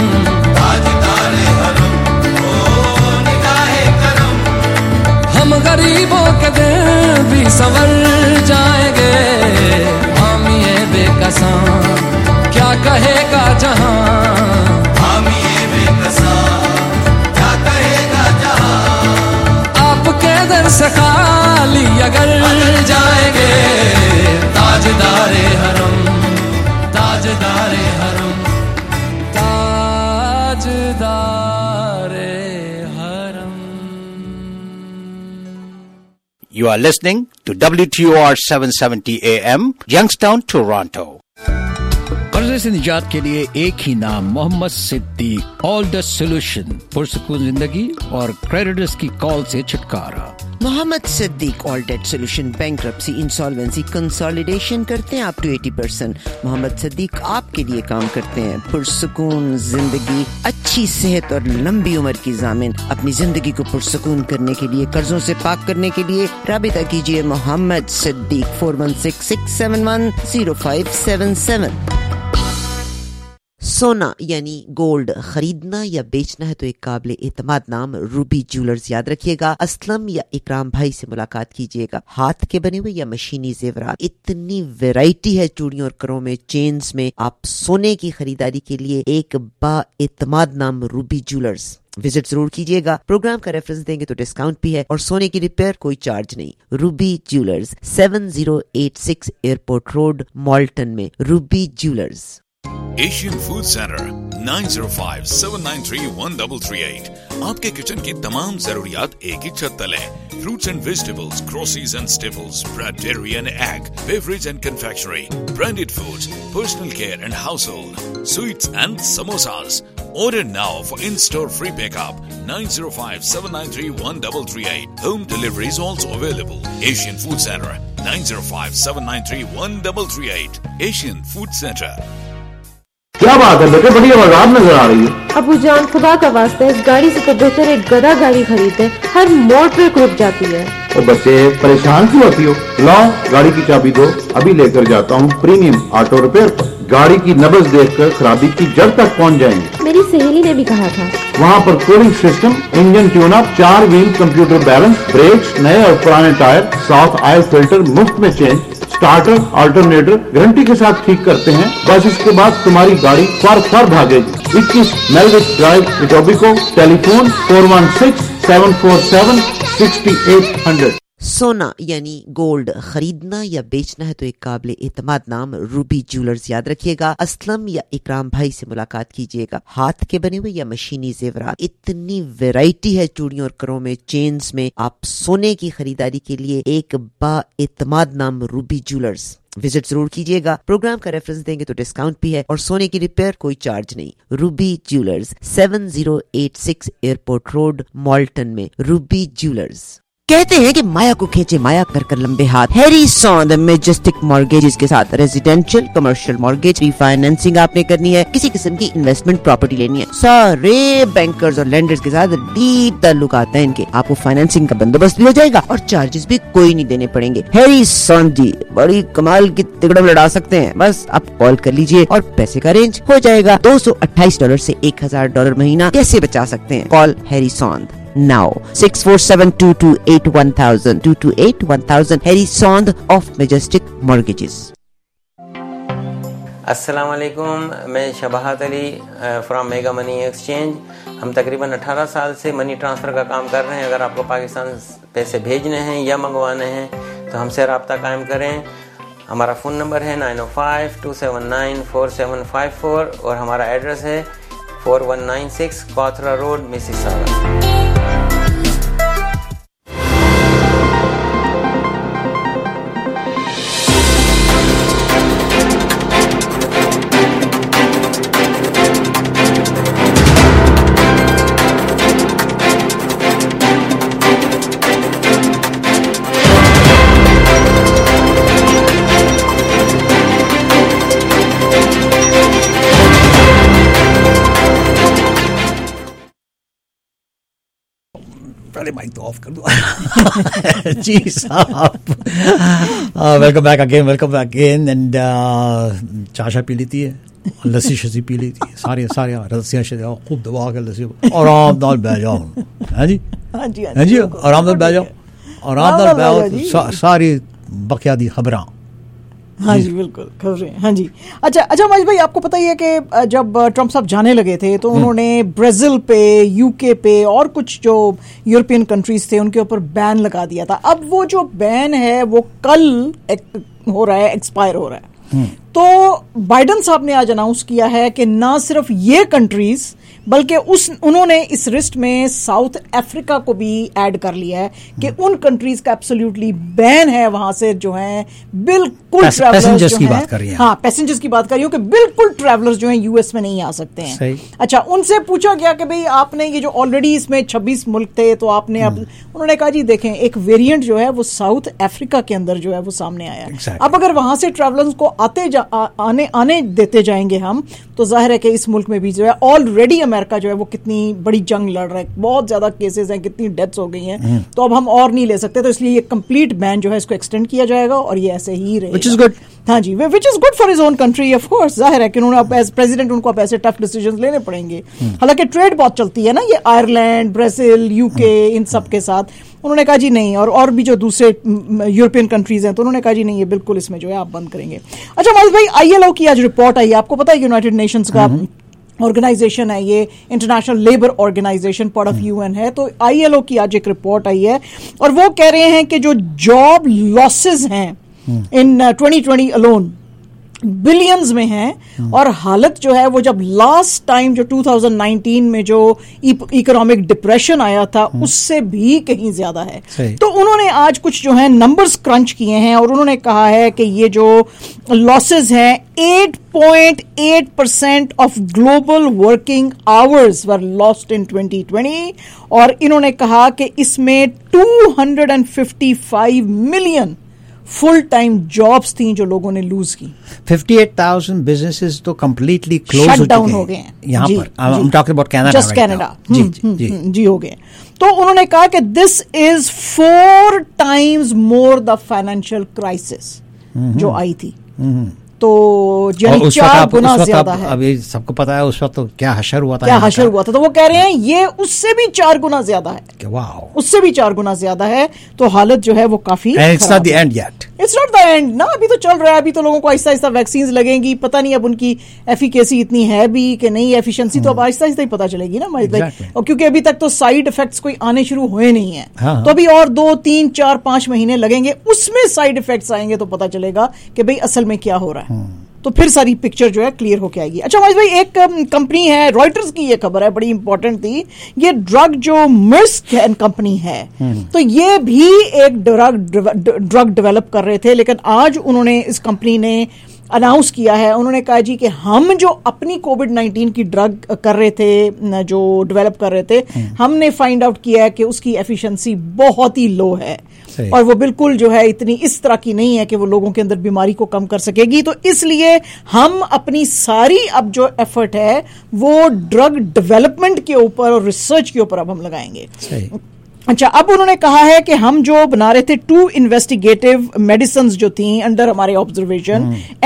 ताजदारे हरम ओ निगाहे करम, हम गरीबों के दिन भी संवर जाएंगे, हम ये बेकसां क्या कहेगा जहां, हम ये बेकसा क्या कहेगा जहां, आपके दर से खाली अगर जाएंगे, ताजदारे हरम ताजदारे हरम ताजदारे हरम। You are listening to WTOR 770 AM, Youngstown, Toronto. कर्जे से निजात के लिए एक ही नाम, Mohammad Siddique. All the solution, पुरसुकून जिंदगी और क्रेडिटर्स की कॉल से छुटकारा। Mohammad Siddique all debt solution, bankruptcy, insolvency, consolidation करते हैं अप टू 80%। मोहम्मद सिद्दीक आपके लिए काम करते हैं। पुरसुकून जिंदगी, अच्छी सेहत और लंबी उम्र की जामिन। अपनी जिंदगी को पुरसुकून करने के लिए, कर्जों से पाक करने के लिए राबिता कीजिए मोहम्मद सिद्दीक 4166710577। सोना यानी गोल्ड खरीदना या बेचना है तो एक काबिल एतमाद नाम रूबी ज्वेलर्स याद रखिएगा। असलम या इकराम भाई से मुलाकात कीजिएगा। हाथ के बने हुए या मशीनी जेवरात, इतनी वैरायटी है चूड़ियों और करों में, चेन्स में। आप सोने की खरीदारी के लिए एक बा एतमाद नाम रूबी ज्वेलर्स। विजिट जरूर कीजिएगा। प्रोग्राम का रेफरेंस देंगे तो डिस्काउंट भी है और सोने की रिपेयर कोई चार्ज नहीं। Ruby Jewellers 7086 airport road Malton में। Ruby Jewellers. Asian food centre 9057931338। आपके किचन की तमाम जरूरियात एक ही छत तले। Fruits and vegetables, groceries and staples, bread, dairy and egg, beverage and confectionery, branded foods, personal care and household, sweets and samosas. Order now for in-store free pickup 9057931338. Home delivery is also available. Asian Food Center 9057931338. Asian Food Center. क्या बात है बेटे, बड़ी आवाज़ नजर आ रही है। अबू जान खुदा का वास्ता इस गाड़ी से तो बेहतर एक गधा गाड़ी खरीदे, हर मोड़ पे रुक जाती है। तो बच्चे परेशान क्यों होती हो? लाओ गाड़ी की चाबी दो, अभी लेकर जाता हूँ प्रीमियम ऑटो रिपेयर पर। गाड़ी की नब्ज देखकर खराबी की जड़ तक पहुँच जाएंगे। मेरी सहेली ने भी कहा था। वहाँ पर cooling system, engine tune up, 4 wheel computer balance, brakes, नए और पुराने टायर, साफ ऑयल फिल्टर मुफ्त में चेंज, स्टार्टर अल्टरनेटर गारंटी के साथ ठीक करते हैं। बस इसके बाद तुम्हारी गाड़ी फर भागेगी। 21 मेलविच ड्राइव, इटोबिको। टेलीफोन 416-747-6800। सोना यानी गोल्ड खरीदना या बेचना है तो एक काबिल एतमाद नाम रूबी ज्वेलर्स याद रखिएगा। असलम या इकराम भाई से मुलाकात कीजिएगा। हाथ के बने हुए या मशीनी जेवरात, इतनी वैरायटी है चूड़ियों और करों में, चेन्स में। आप सोने की खरीदारी के लिए एक बाएतमाद नाम रूबी ज्वेलर्स विजिट जरूर कीजिएगा। प्रोग्राम का रेफरेंस देंगे तो डिस्काउंट भी है और सोने की रिपेयर कोई चार्ज नहीं। Ruby Jewellers 7086 airport road Malton में। Ruby Jewellers. कहते हैं कि माया को खींचे माया कर कर लंबे हाथ। हैरी सॉन्द मेजेस्टिक मॉर्गेजेस के साथ रेजिडेंशियल कमर्शियल मॉर्गेज, रिफाइनेंसिंग आपने करनी है, किसी किस्म की इन्वेस्टमेंट प्रॉपर्टी लेनी है, सारे बैंकर्स और लेंडर्स के साथ डीप ताल्लुकात हैं इनके। आपको फाइनेंसिंग का बंदोबस्त भी हो जाएगा और चार्जेस भी कोई नहीं देने पड़ेंगे। हैरी सॉन्द जी बड़ी कमाल की तिकड़म लड़ा सकते हैं। बस आप कॉल कर लीजिए और पैसे का अरेंज हो जाएगा। $228 से $1000 महीना कैसे बचा सकते हैं? Call Harry Sond now 647-228-1000 228-1000 Harry Sond of Majestic Mortgages। अस्सलाम वालेकुम, मैं Shabahat Ali from mega money exchange. हम तकरीबन 18 साल से मनी ट्रांसफ़र का काम कर रहे हैं। अगर आपको पाकिस्तान पैसे भेजने हैं या मंगवाने हैं तो हमसे रब्ता कायम करें। हमारा फ़ोन नंबर है 905-279-4754 और हमारा एड्रेस है 4196 कॉथरा रोड, मिसिसागा। माइक तो ऑफ कर दो। जी साहब, वेलकम बैक अगेन एंड चाशा पी लेती है, लस्सी शसी पी लेती है, सारे रस्सियाँ शसियाँ खूब दबा कर लस्सी आराम नाल बह जाओ। हाँ जी आराम नाल बह जाओ, सारी बकिया दी खबरां। हाँ जी बिल्कुल खबरें। हाँ जी अच्छा महेश भाई, आपको पता ही है कि जब ट्रम्प साहब जाने लगे थे तो उन्होंने ब्राजील पे, यूके पे और कुछ जो यूरोपियन कंट्रीज थे उनके ऊपर बैन लगा दिया था। अब वो जो बैन है वो कल हो रहा है, एक्सपायर हो रहा है। तो बाइडन साहब ने आज अनाउंस किया है कि ना सिर्फ ये कंट्रीज बल्कि उन्होंने इस लिस्ट में साउथ अफ्रीका को भी ऐड कर लिया है कि उन कंट्रीज का एब्सोल्युटली बैन है वहां से जो है बिल्कुल पैसेंजर्स की बात कर रही है। हाँ, पैसेंजर्स की बात कर रही हूँ कि बिल्कुल ट्रैवलर्स जो हैं यूएस में नहीं आ सकते हैं। सही। अच्छा, उनसे पूछा गया कि भाई आपने ये जो ऑलरेडी इसमें 26 मुल्क थे तो आपने अब, उन्होंने कहा जी देखें एक वेरिएंट जो है वो साउथ अफ्रीका के अंदर जो है वो सामने आया। अब अगर वहां से ट्रैवलर्स को आने देते जाएंगे हम तो जाहिर है कि इस मुल्क में भी जो है ऑलरेडी अमेरिका जो है वो कितनी बड़ी जंग लड़ रहा है, बहुत ज्यादा केसेस हैं, कितनी डेथ्स हो गई हैं, तो अब हम और नहीं ले सकते। तो इसलिए ये कंप्लीट बैन जो है इसको एक्सटेंड किया जाएगा और ये ऐसे ही रहेगा, व्हिच इज गुड। हाँ जी, which is good for his own country of course. जाहिर है कि उन्होंने अब एज प्रेसिडेंट उनको अब ऐसे टफ डिसीजंस लेने पड़ेंगे। हालांकि ट्रेड बहुत चलती है ना ये आयरलैंड, ब्राजील, यूके, इन सब के साथ। उन्होंने कहा जी नहीं, और भी जो दूसरे यूरोपियन कंट्रीज हैं तो उन्होंने कहा जी नहीं, ये बिल्कुल इसमें जो है आप बंद करेंगे। अच्छा महेश भाई, ILO की आज रिपोर्ट आई, आपको पता है यूनाइटेड नेशंस का ऑर्गेनाइजेशन है, ये International Labour Organisation part of UN है। तो आईएलओ की आज एक रिपोर्ट आई है और वो कह रहे हैं कि जो जॉब लॉसेस हैं इन 2020 अलोन बिलियंस में हैं और हालत जो है वो जब लास्ट टाइम जो 2019 में जो इकोनॉमिक डिप्रेशन आया था उससे भी कहीं ज्यादा है। तो उन्होंने आज कुछ जो है नंबर्स क्रंच किए हैं और उन्होंने कहा है कि ये जो लॉसेस हैं 8.8% of global working hours were lost in 2020 और इन्होंने कहा कि इसमें 255 मिलियन फुल टाइम जॉब्स थी जो लोगों ने लूज की। 58,000 बिजनेसेस तो कंप्लीटली क्लोज हो गए हैं यहाँ पर। I am talking about Canada, just Canada जी हो गए। तो उन्होंने कहा कि this is 4 times more the financial crisis जो आई थी। तो यानी 4 गुना ज्यादा है। अभी सबको पता है उस वक्त तो क्या हशर हुआ था, तो वो कह रहे हैं ये उससे भी 4 गुना ज्यादा है। वाओ, उससे भी 4 गुना ज्यादा है। तो हालत जो है वो काफी it's not the end yet, it's not the end ना, अभी तो चल रहा है। अभी तो लोगों को आहिस्ता आहिस्ता वैक्सीन लगेंगी, पता नहीं अब उनकी एफिकेसी इतनी है भी कि नहीं, एफिशिएंसी तो अब आहिस्ता आहिस्ता ही पता चलेगी ना भाई। और क्योंकि अभी तक तो साइड इफेक्ट्स कोई आने शुरू हुए नहीं है, तो अभी और 2, 3, 4, 5 महीने लगेंगे, उसमें साइड इफेक्ट्स आएंगे तो पता चलेगा कि भाई असल में क्या हो रहा है। तो फिर सारी पिक्चर जो है क्लियर होके आएगी। अच्छा महेश भाई, एक कंपनी है, रॉयटर्स की ये खबर है, बड़ी इंपॉर्टेंट थी। ये ड्रग जो मर्स्क एंड कंपनी है, तो ये भी एक ड्रग डेवलप कर रहे थे, लेकिन आज उन्होंने, इस कंपनी ने अनाउंस किया है, उन्होंने कहा जी कि हम जो अपनी कोविड-19 की ड्रग कर रहे थे, जो डेवलप कर रहे थे, हमने फाइंड आउट किया है कि उसकी एफिशिएंसी बहुत ही लो है और वो बिल्कुल जो है इतनी इस तरह की नहीं है कि वो लोगों के अंदर बीमारी को कम कर सकेगी। तो इसलिए हम अपनी सारी अब जो एफर्ट है वो ड्रग डेवलपमेंट के ऊपर और रिसर्च के ऊपर अब हम लगाएंगे। अच्छा, अब उन्होंने कहा है कि हम जो बना रहे थे 2 इन्वेस्टिगेटिव मेडिसिन जो थी अंडर हमारे ऑब्जर्वेशन,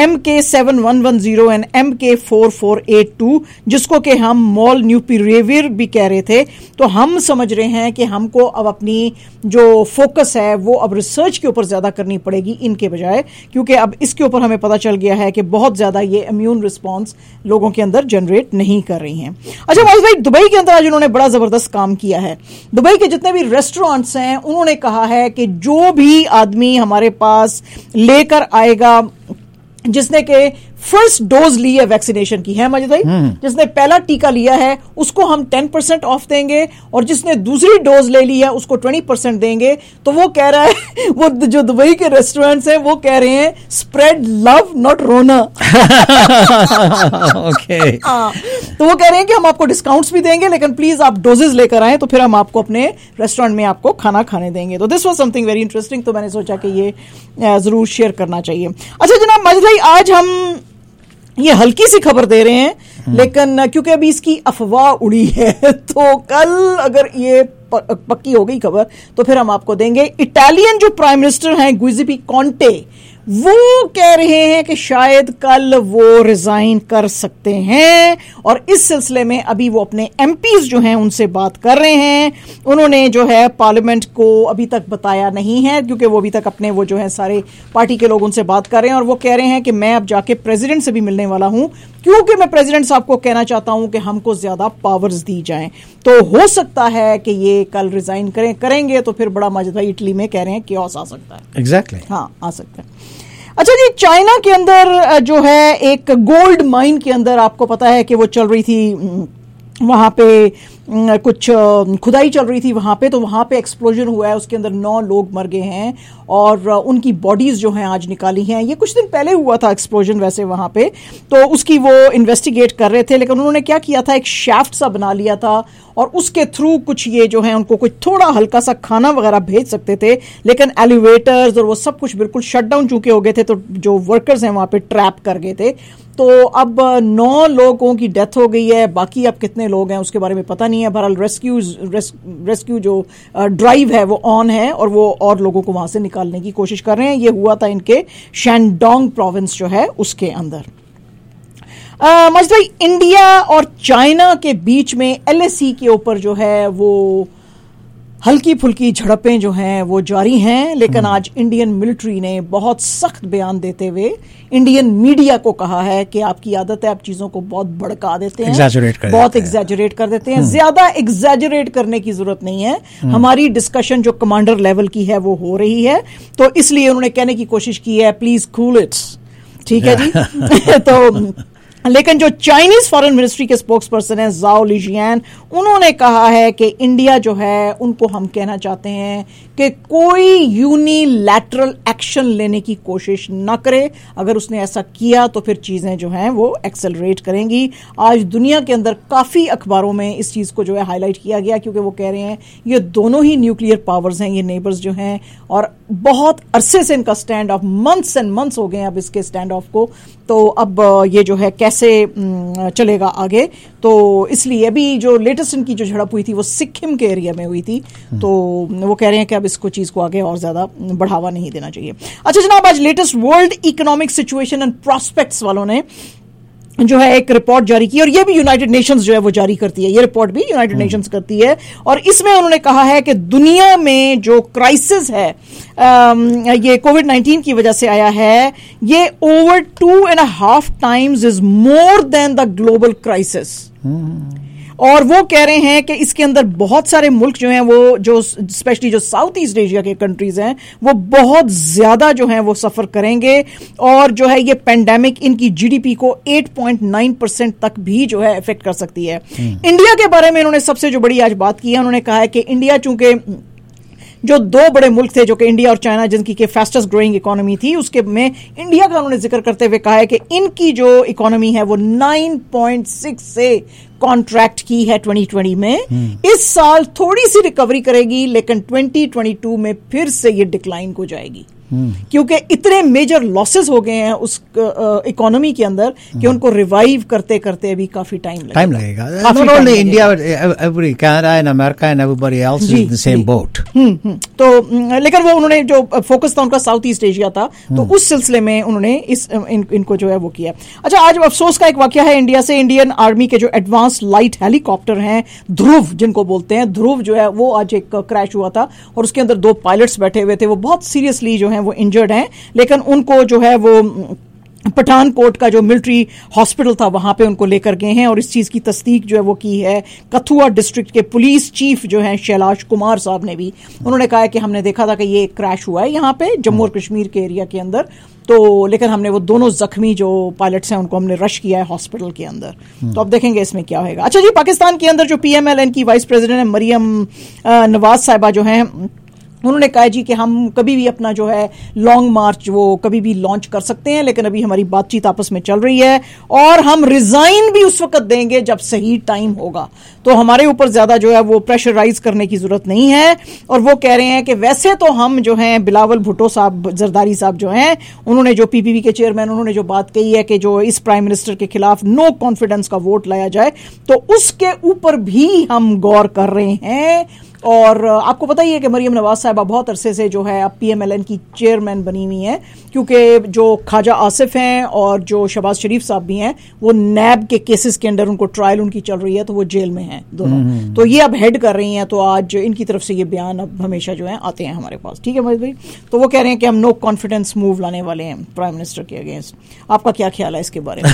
MK7110 एंड MK4482, जिसको कि हम मॉल न्यूपिरेविर भी कह रहे थे, तो हम समझ रहे हैं कि हमको अब अपनी जो फोकस है वो अब रिसर्च के ऊपर ज्यादा करनी पड़ेगी इनके बजाय, क्योंकि अब इसके ऊपर हमें पता चल गया है कि बहुत ज्यादा ये इम्यून रिस्पॉन्स लोगों के अंदर जनरेट नहीं कर रही हैं। अच्छा महेश भाई, दुबई के अंदर आज उन्होंने बड़ा जबरदस्त काम किया है। दुबई के जितने भी रेस्टोरेंट्स हैं, उन्होंने कहा है कि जो भी आदमी हमारे पास लेकर आएगा जिसने के फर्स्ट डोज ली है वैक्सीनेशन की है मजिद भाई, जिसने पहला टीका लिया है उसको हम 10% ऑफ देंगे और जिसने दूसरी डोज ले ली है उसको 20% देंगे। तो वो कह रहा है, वो जो दुबई के रेस्टोरेंट्स हैं वो कह रहे हैं स्प्रेड लव नॉट रोना। ओके। तो वो कह रहे हैं कि हम आपको डिस्काउंट्स भी देंगे, लेकिन प्लीज आप डोजेस लेकर आए तो फिर हम आपको अपने रेस्टोरेंट में आपको खाना खाने देंगे। तो this was something very interesting, तो मैंने सोचा कि ये जरूर शेयर करना चाहिए। अच्छा जनाब मजिद भाई, आज हम ये हल्की सी खबर दे रहे हैं, लेकिन क्योंकि अभी इसकी अफवाह उड़ी है, तो कल अगर ये पक्की हो गई खबर तो फिर हम आपको देंगे। इटालियन जो प्राइम मिनिस्टर हैं गुइसेपी कॉन्टे, वो कह रहे हैं कि शायद कल वो रिजाइन कर सकते हैं और इस सिलसिले में अभी वो अपने एमपीज जो हैं उनसे बात कर रहे हैं। उन्होंने जो है पार्लियामेंट को अभी तक बताया नहीं है, क्योंकि वो अभी तक अपने वो जो है सारे पार्टी के लोग उनसे बात कर रहे हैं और वो कह रहे हैं कि मैं अब जाके प्रेसिडेंट से भी मिलने वाला हूं, क्योंकि मैं प्रेसिडेंट साहब को कहना चाहता हूं कि हमको ज्यादा पावर्स दी जाएं। तो हो सकता है कि ये कल रिजाइन करेंगे तो फिर बड़ा मजा, इटली में कह रहे हैं कियोस आ सकता है। एग्जैक्टली हाँ, आ सकता है। अच्छा जी, चाइना के अंदर जो है एक गोल्ड माइन के अंदर आपको पता है कि वो चल रही थी, वहां पे कुछ खुदाई चल रही थी वहां पे, तो वहां पे एक्सप्लोजन हुआ है, उसके अंदर 9 लोग मर गए हैं और उनकी बॉडीज जो हैं आज निकाली हैं। ये कुछ दिन पहले हुआ था एक्सप्लोजन वैसे वहां पे, तो उसकी वो इन्वेस्टिगेट कर रहे थे, लेकिन उन्होंने क्या किया था, एक शाफ्ट सा बना लिया था और उसके थ्रू कुछ ये जो है उनको कुछ थोड़ा हल्का सा खाना वगैरह भेज सकते थे, लेकिन एलिवेटर्स और वो सब कुछ बिल्कुल शट डाउन चूंकि हो गए थे, तो जो वर्कर्स हैं वहां पे ट्रैप कर गए थे। तो अब 9 लोगों की डेथ हो गई है, बाकी अब कितने लोग हैं उसके बारे में पता नहीं है। बहरहाल रेस्क्यू जो ड्राइव है वो ऑन है और वो और लोगों को वहां से निकालने की कोशिश कर रहे हैं। ये हुआ था इनके शैनडोंग प्रोविंस जो है उसके अंदर। मजिद भाई, इंडिया और चाइना के बीच में LAC के ऊपर जो है वो हल्की फुल्की झड़पें जो हैं वो जारी हैं, लेकिन आज इंडियन मिलिट्री ने बहुत सख्त बयान देते हुए इंडियन मीडिया को कहा है कि आपकी आदत है, आप चीजों को बहुत भड़का देते हैं, बहुत एग्जैजरेट कर देते हैं। ज्यादा एग्जैजरेट करने की जरूरत नहीं है। हमारी डिस्कशन जो कमांडर लेवल की है वो हो रही है, तो इसलिए उन्होंने कहने की कोशिश की है प्लीज कूल इट, ठीक है जी। तो लेकिन जो चाइनीज फॉरेन मिनिस्ट्री के स्पोक्स पर्सन है जाओ लिजियान, उन्होंने कहा है कि इंडिया जो है उनको हम कहना चाहते हैं कि कोई यूनिलैटरल एक्शन लेने की कोशिश ना करे। अगर उसने ऐसा किया तो फिर चीजें जो हैं वो एक्सेलरेट करेंगी। आज दुनिया के अंदर काफी अखबारों में इस चीज को जो है हाईलाइट किया गया, क्योंकि वो कह रहे हैं ये दोनों ही न्यूक्लियर पावर्स हैं, ये नेबर्स जो हैं, और बहुत अरसे से इनका stand off, months and months हो गए अब इसके स्टैंड ऑफ को। तो अब ये जो है कैसे चलेगा आगे, तो इसलिए अभी जो लेटेस्ट इनकी जो झड़प हुई थी वो सिक्किम के एरिया में हुई थी, तो वो कह रहे हैं कि अब इसको चीज को आगे और ज्यादा बढ़ावा नहीं देना चाहिए। अच्छा जनाब, आज latest world economic situation and prospects वालों ने जो है एक रिपोर्ट जारी की, और ये भी यूनाइटेड नेशंस जो है वो जारी करती है, ये रिपोर्ट भी यूनाइटेड नेशंस करती है, और इसमें उन्होंने कहा है कि दुनिया में जो क्राइसिस है ये कोविड-19 की वजह से आया है, ये over 2.5 times is more than the global crisis. और वो कह रहे हैं कि इसके अंदर बहुत सारे मुल्क जो हैं वो, जो स्पेशली जो साउथ ईस्ट एशिया के कंट्रीज हैं, वो बहुत ज्यादा जो हैं वो सफर करेंगे, और जो है ये पेंडेमिक इनकी जीडीपी को 8.9% तक भी जो है इफेक्ट कर सकती है। इंडिया के बारे में इन्होंने सबसे जो बड़ी आज बात की है, उन्होंने कहा है कि इंडिया चूंकि जो दो बड़े मुल्क थे, जो कि इंडिया और चाइना, जिनकी के फास्टेस्ट ग्रोइंग इकोनॉमी थी, उसके में इंडिया का उन्होंने जिक्र करते हुए कहा है कि इनकी जो इकोनॉमी है वो 9.6 से कॉन्ट्रैक्ट की है 2020 में। इस साल थोड़ी सी रिकवरी करेगी, लेकिन 2022 में फिर से ये डिक्लाइन को जाएगी, क्योंकि इतने मेजर लॉसेस हो गए हैं उस इकोनॉमी के अंदर कि उनको रिवाइव करते करते अभी काफी टाइम लगेगा। Not only India, but every Canada and America and everybody else is in the same boat. तो लेकिन वो उन्होंने जो फोकस था उनका साउथ ईस्ट एशिया था, तो उस सिलसिले में उन्होंने इनको जो है वो किया। अच्छा, आज अफसोस का एक वाकया है इंडिया से। इंडियन आर्मी के जो एडवांस लाइट हेलीकॉप्टर हैं, ध्रुव जिनको बोलते हैं, ध्रुव जो है वो आज एक क्रैश हुआ था, और उसके अंदर 2 पायलट्स बैठे हुए थे, वो बहुत सीरियसली जो है वो इंजर्ड हैं, लेकिन उनको जो है वो पठानकोट का जो मिलिट्री हॉस्पिटल था वहां पे उनको लेकर गए हैं, और इस चीज की तस्दीक जो है वो की है कथुआ डिस्ट्रिक्ट के पुलिस चीफ जो हैं शैलाश कुमार साहब ने भी। उन्होंने कहा है कि हमने देखा था कि ये क्रैश हुआ है यहाँ पे जम्मू और कश्मीर के एरिया के अंदर, तो लेकिन हमने वो दोनों जख्मी जो पायलट्स हैं उनको हमने रश किया है हॉस्पिटल के अंदर। तो अब देखेंगे इसमें क्या होगा। अच्छा जी, पाकिस्तान के अंदर जो PMLN की वाइस प्रेसिडेंट है मरियम नवाज साहिबा जो हैं, उन्होंने कहा जी कि हम कभी भी अपना जो है लॉन्ग मार्च वो कभी भी लॉन्च कर सकते हैं, लेकिन अभी हमारी बातचीत आपस में चल रही है, और हम रिजाइन भी उस वक्त देंगे जब सही टाइम होगा। तो हमारे ऊपर ज्यादा जो है वो प्रेशराइज करने की जरूरत नहीं है। और वो कह रहे हैं कि वैसे तो हम जो हैं बिलावल भुट्टो साहब, जरदारी साहब जो हैं, उन्होंने जो PPP के चेयरमैन, उन्होंने जो बात कही है कि जो इस प्राइम मिनिस्टर के खिलाफ नो कॉन्फिडेंस का वोट लाया जाए, तो उसके ऊपर भी हम गौर कर रहे हैं। और आपको पता ही है कि मरियम नवाज साहिबा बहुत अरसे से जो है अब PMLN की चेयरमैन बनी हुई हैं, क्योंकि जो ख्वाजा आसिफ हैं और जो शहबाज शरीफ साहब भी हैं, वो नैब के केसेस के अंदर उनको ट्रायल उनकी चल रही है, तो वो जेल में हैं दोनों। तो ये अब हेड कर रही हैं, तो आज इनकी तरफ से ये बयान अब हमेशा जो है आते हैं हमारे पास। ठीक है मोहित भाई, तो वो कह रहे हैं कि हम नो कॉन्फिडेंस मूव लाने वाले हैं प्राइम मिनिस्टर के अगेंस्ट। आपका क्या ख्याल है इसके बारे में?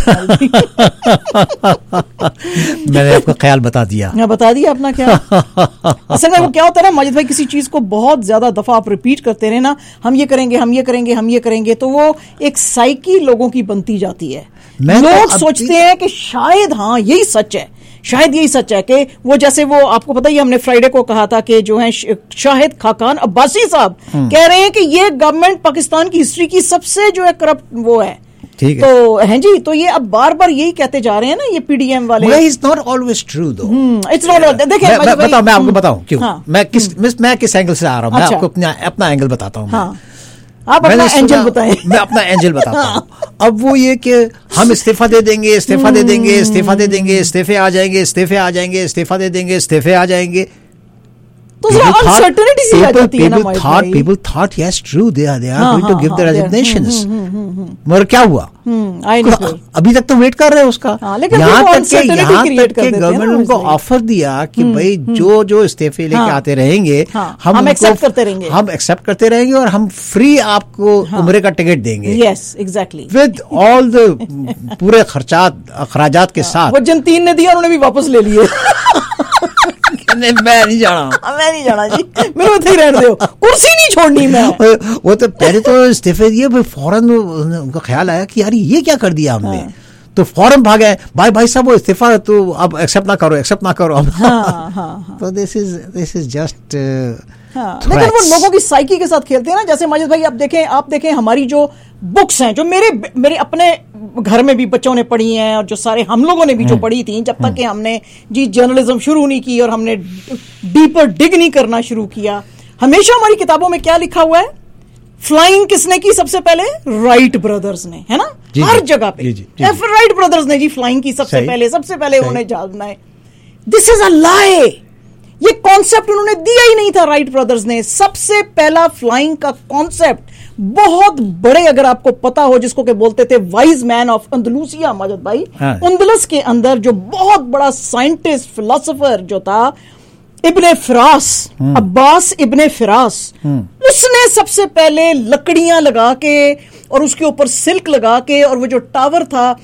मैंने आपको ख्याल बता दिया अपना ख्याल। असल में वो क्या होता है ना माजिद भाई, किसी चीज को बहुत ज्यादा दफा आप रिपीट करते रहे ना, हम ये करेंगे, हम ये करेंगे, हम ये करेंगे, तो वो एक साइकी लोगों की बनती जाती है। लोग सोचते हैं कि शायद हाँ यही सच है, शायद यही सच है कि वो, जैसे वो आपको पता ही, हमने फ्राइडे को कहा था कि जो है शाहिद खाकान अब्बासी साहब कह रहे हैं कि ये गवर्नमेंट पाकिस्तान की हिस्ट्री की सबसे जो है करप्ट वो है। तो हैं जी, तो ये अब बार बार यही कहते जा रहे हैं ना ये PDM वाले। It's not always true though. It's not. देखिए मैं आपको बताऊं क्यों। मैं किस एंगल से आ रहा हूं। मैं आपको अपना एंगल बताता हूं। आप अपना एंजल बताएं। मैं अपना एंजल बताता हूं। अब वो ये कि हम इस्तीफा दे देंगे, इस्तीफा दे देंगे, इस्तीफा दे देंगे, इस्तीफे आ जाएंगे, इस्तीफे आ जाएंगे, इस्तीफा दे देंगे, इस्तीफे आ जाएंगे। तो अनसर्टेनिटी सी आ जाती है ना। People thought yes true they are going to give the resignations, मगर क्या हुआ? अभी तक तो वेट कर रहे हैं उसका। यहाँ तक के गवर्नमेंट उनको ऑफर दिया कि भाई जो इस्तीफे लेके आते रहेंगे हम एक्सेप्ट करते रहेंगे और हम फ्री आपको उम्रे का टिकट देंगे। Yes exactly, with all the पूरे अखराजात के साथ। वो जनतीन ने दिया, उन्होंने भी वापस ले लिए। मैं नहीं जाना जी, मेरे उधर ही रहने दो, कुर्सी नहीं छोड़नी मैं। वो तो पहले तो इस्तीफे दिए, फौरन उनका ख्याल आया कि यार ये क्या कर दिया हमने, तो फौरन भागे, भाई साहब वो इस्तीफा तो अब एक्सेप्ट ना करो अब। तो दिस इज जस्ट लेकिन वो लोगों की साइकी के साथ खेलते हैं ना। जैसे माजिद भाई आप देखें हमारी जो बुक्स हैं, जो मेरे अपने घर में भी बच्चों ने पढ़ी हैं, और जो सारे हम लोगों ने भी जो पढ़ी थी, जब तक कि हमने जी जर्नलिज्म शुरू नहीं की और हमने डीपर डिग नहीं करना शुरू किया, हमेशा हमारी किताबों में क्या लिखा हुआ है? फ्लाइंग किसने की सबसे पहले? राइट ब्रदर्स ने, है ना, हर जगह पे राइट ब्रदर्स ने जी फ्लाइंग की सबसे पहले उन्होंने जहाज बनाए। This is a lie. ये कॉन्सेप्ट उन्होंने दिया ही नहीं था राइट ब्रदर्स ने। सबसे पहला फ्लाइंग का कॉन्सेप्ट बहुत बड़े, अगर आपको पता हो, जिसको के बोलते थे wise man of Andalusia Majid भाई, अंदलस के अंदर जो बहुत बड़ा साइंटिस्ट फिलोसोफर जो था इब्ने फिरास, अब्बास इब्ने फिरास, उसने सबसे पहले लकड़ियां लगा के और उसके ऊपर सिल्क लगा के, और वो जो टावर था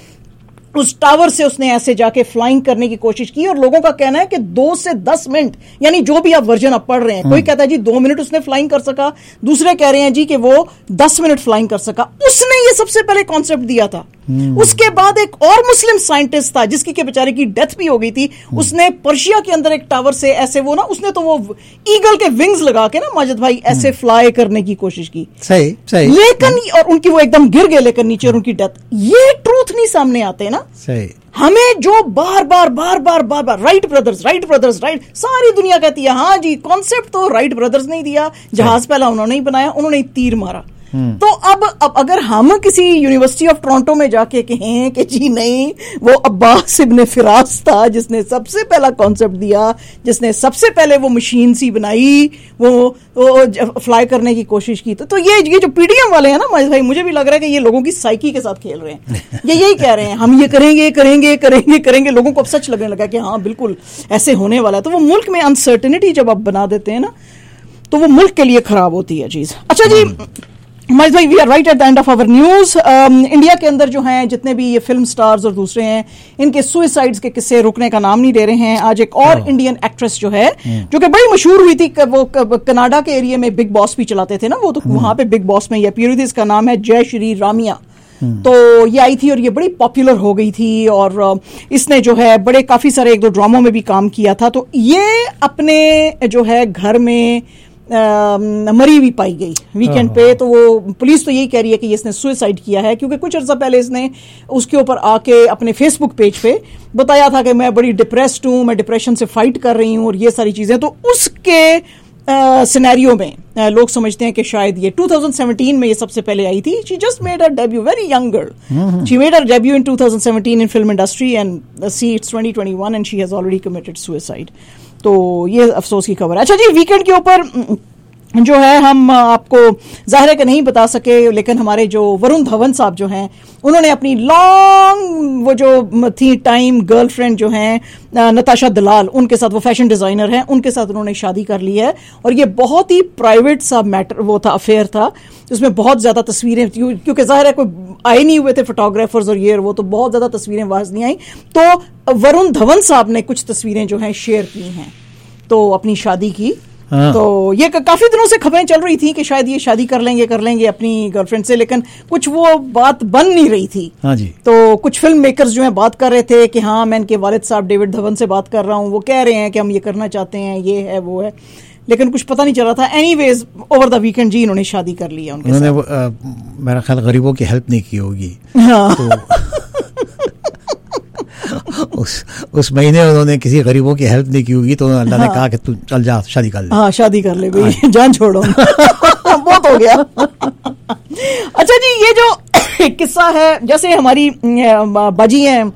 उस टावर से उसने ऐसे जाके फ्लाइंग करने की कोशिश की। और लोगों का कहना है कि 2 से 10 मिनट, यानी जो भी आप वर्जन आप पढ़ रहे हैं, कोई कहता है जी 2 मिनट उसने फ्लाइंग कर सका, दूसरे कह रहे हैं जी कि वो 10 मिनट फ्लाइंग कर सका। उसने ये सबसे पहले कॉन्सेप्ट दिया था। उसके बाद एक और मुस्लिम साइंटिस्ट था जिसकी के बेचारे की डेथ भी हो गई थी। उसने पर्शिया के अंदर एक टावर से ऐसे वो ना, उसने तो वो ईगल के विंग्स लगा के ना माजिद भाई ऐसे फ्लाई करने की कोशिश की। सही लेकिन और उनकी वो एकदम गिर गए लेकिन नीचे, और उनकी डेथ। ये ट्रूथ नहीं सामने आते ना। सही। हमें जो बार बार राइट ब्रदर्स, सारी दुनिया कहती है हाँ जी कॉन्सेप्ट तो राइट ब्रदर्स ने दिया, जहाज पहला उन्होंने ही बनाया, उन्होंने तीर मारा। तो अब अगर हम किसी यूनिवर्सिटी ऑफ टोरंटो में जाके कहें कि जी नहीं, वो अब्बास इब्ने फिरास था जिसने सबसे पहला कॉन्सेप्ट दिया, जिसने सबसे पहले वो मशीन सी बनाई, वो फ्लाई करने की कोशिश की, तो ये जो पीडीएम वाले हैं ना माजिद भाई, मुझे भी लग रहा है कि ये लोगों की साइकी के साथ खेल रहे हैं। ये यही कह रहे हैं हम ये करेंगे। लोगों को अब सच लगने लगा कि हाँ बिल्कुल ऐसे होने वाला है। तो वो मुल्क में अनसर्टेनिटी जब आप बना देते हैं ना, तो वो मुल्क के लिए खराब होती है चीज। अच्छा जी माजिद भाई, we are right at the end of our news. India के अंदर जो हैं जितने भी ये फिल्म स्टार्स और दूसरे हैं, इनके सुइसाइड्स के किस्से रुकने का नाम नहीं ले रहे हैं। आज एक और इंडियन एक्ट्रेस जो है, जो कि बड़ी मशहूर हुई थी, वो कनाडा के एरिया में बिग बॉस भी चलाते थे ना, वो तो वहां पे बिग बॉस में ये अपीयर हुई थी। इसका नाम है जयश्री रामिया। तो ये आई थी और ये बड़ी पॉपुलर हो गई थी, और इसने जो है बड़े काफी सारे 1-2 ड्रामों में भी काम किया था। तो ये अपने जो है घर में मरी हुई पाई गई वीकेंड पे। तो वो पुलिस तो यही कह रही है कि इसने सुसाइड किया है, क्योंकि कुछ अर्सा पहले इसने उसके ऊपर आके अपने फेसबुक पेज पे बताया था कि मैं बड़ी डिप्रेस्ड हूं, मैं डिप्रेशन से फाइट कर रही हूं और ये सारी चीजें। तो उसके सिनेरियो में लोग समझते हैं कि शायद ये 2017 में ये सबसे पहले आई थी। She just made her debut, very young girl, she made her debut in 2017 in film industry, and see it's 2021 and she has already committed suicide. तो ये अफसोस की खबर है। अच्छा जी, वीकेंड के ऊपर जो है हम आपको जाहिर है कि नहीं बता सके, लेकिन हमारे जो वरुण धवन साहब जो हैं, उन्होंने अपनी लॉन्ग वो जो थी टाइम गर्लफ्रेंड जो हैं नताशा दलाल, उनके साथ, वो फैशन डिजाइनर हैं, उनके साथ उन्होंने शादी कर ली है। और ये बहुत ही प्राइवेट सा मैटर वो था, अफेयर था, जिसमें बहुत ज्यादा तस्वीरें, क्योंकि जाहिर है कोई आए नहीं हुए थे फोटोग्राफर्स और ये वो, तो बहुत ज्यादा तस्वीरें वाज नहीं आई। तो वरुण धवन साहब ने कुछ तस्वीरें जो हैं शेयर की हैं, तो अपनी शादी की। तो ये काफी दिनों से खबरें चल रही थी कि शायद ये शादी कर लेंगे अपनी गर्लफ्रेंड से, लेकिन कुछ वो बात बन नहीं रही थी। हाँ जी। तो कुछ फिल्म मेकर्स जो हैं बात कर रहे थे कि हाँ मैं इनके वालिद साहब डेविड धवन से बात कर रहा हूँ, वो कह रहे हैं कि हम ये करना चाहते हैं, ये है वो है, लेकिन कुछ पता नहीं चल रहा था। एनीवेज ओवर द वीकेंड जी इन्होंने शादी कर लिया उनके साथ। उन्होंने मेरा ख्याल गरीबों की हेल्प नहीं की होगी। हाँ। उस महीने उन्होंने किसी गरीबों की हेल्प नहीं की होगी, तो अल्लाह ने कहा कि तू चल जा शादी कर ले। हाँ शादी कर ले भाई, जान छोड़ो। बहुत हो गया। अच्छा जी, ये जो किस्सा है, जैसे हमारी बाजी हैं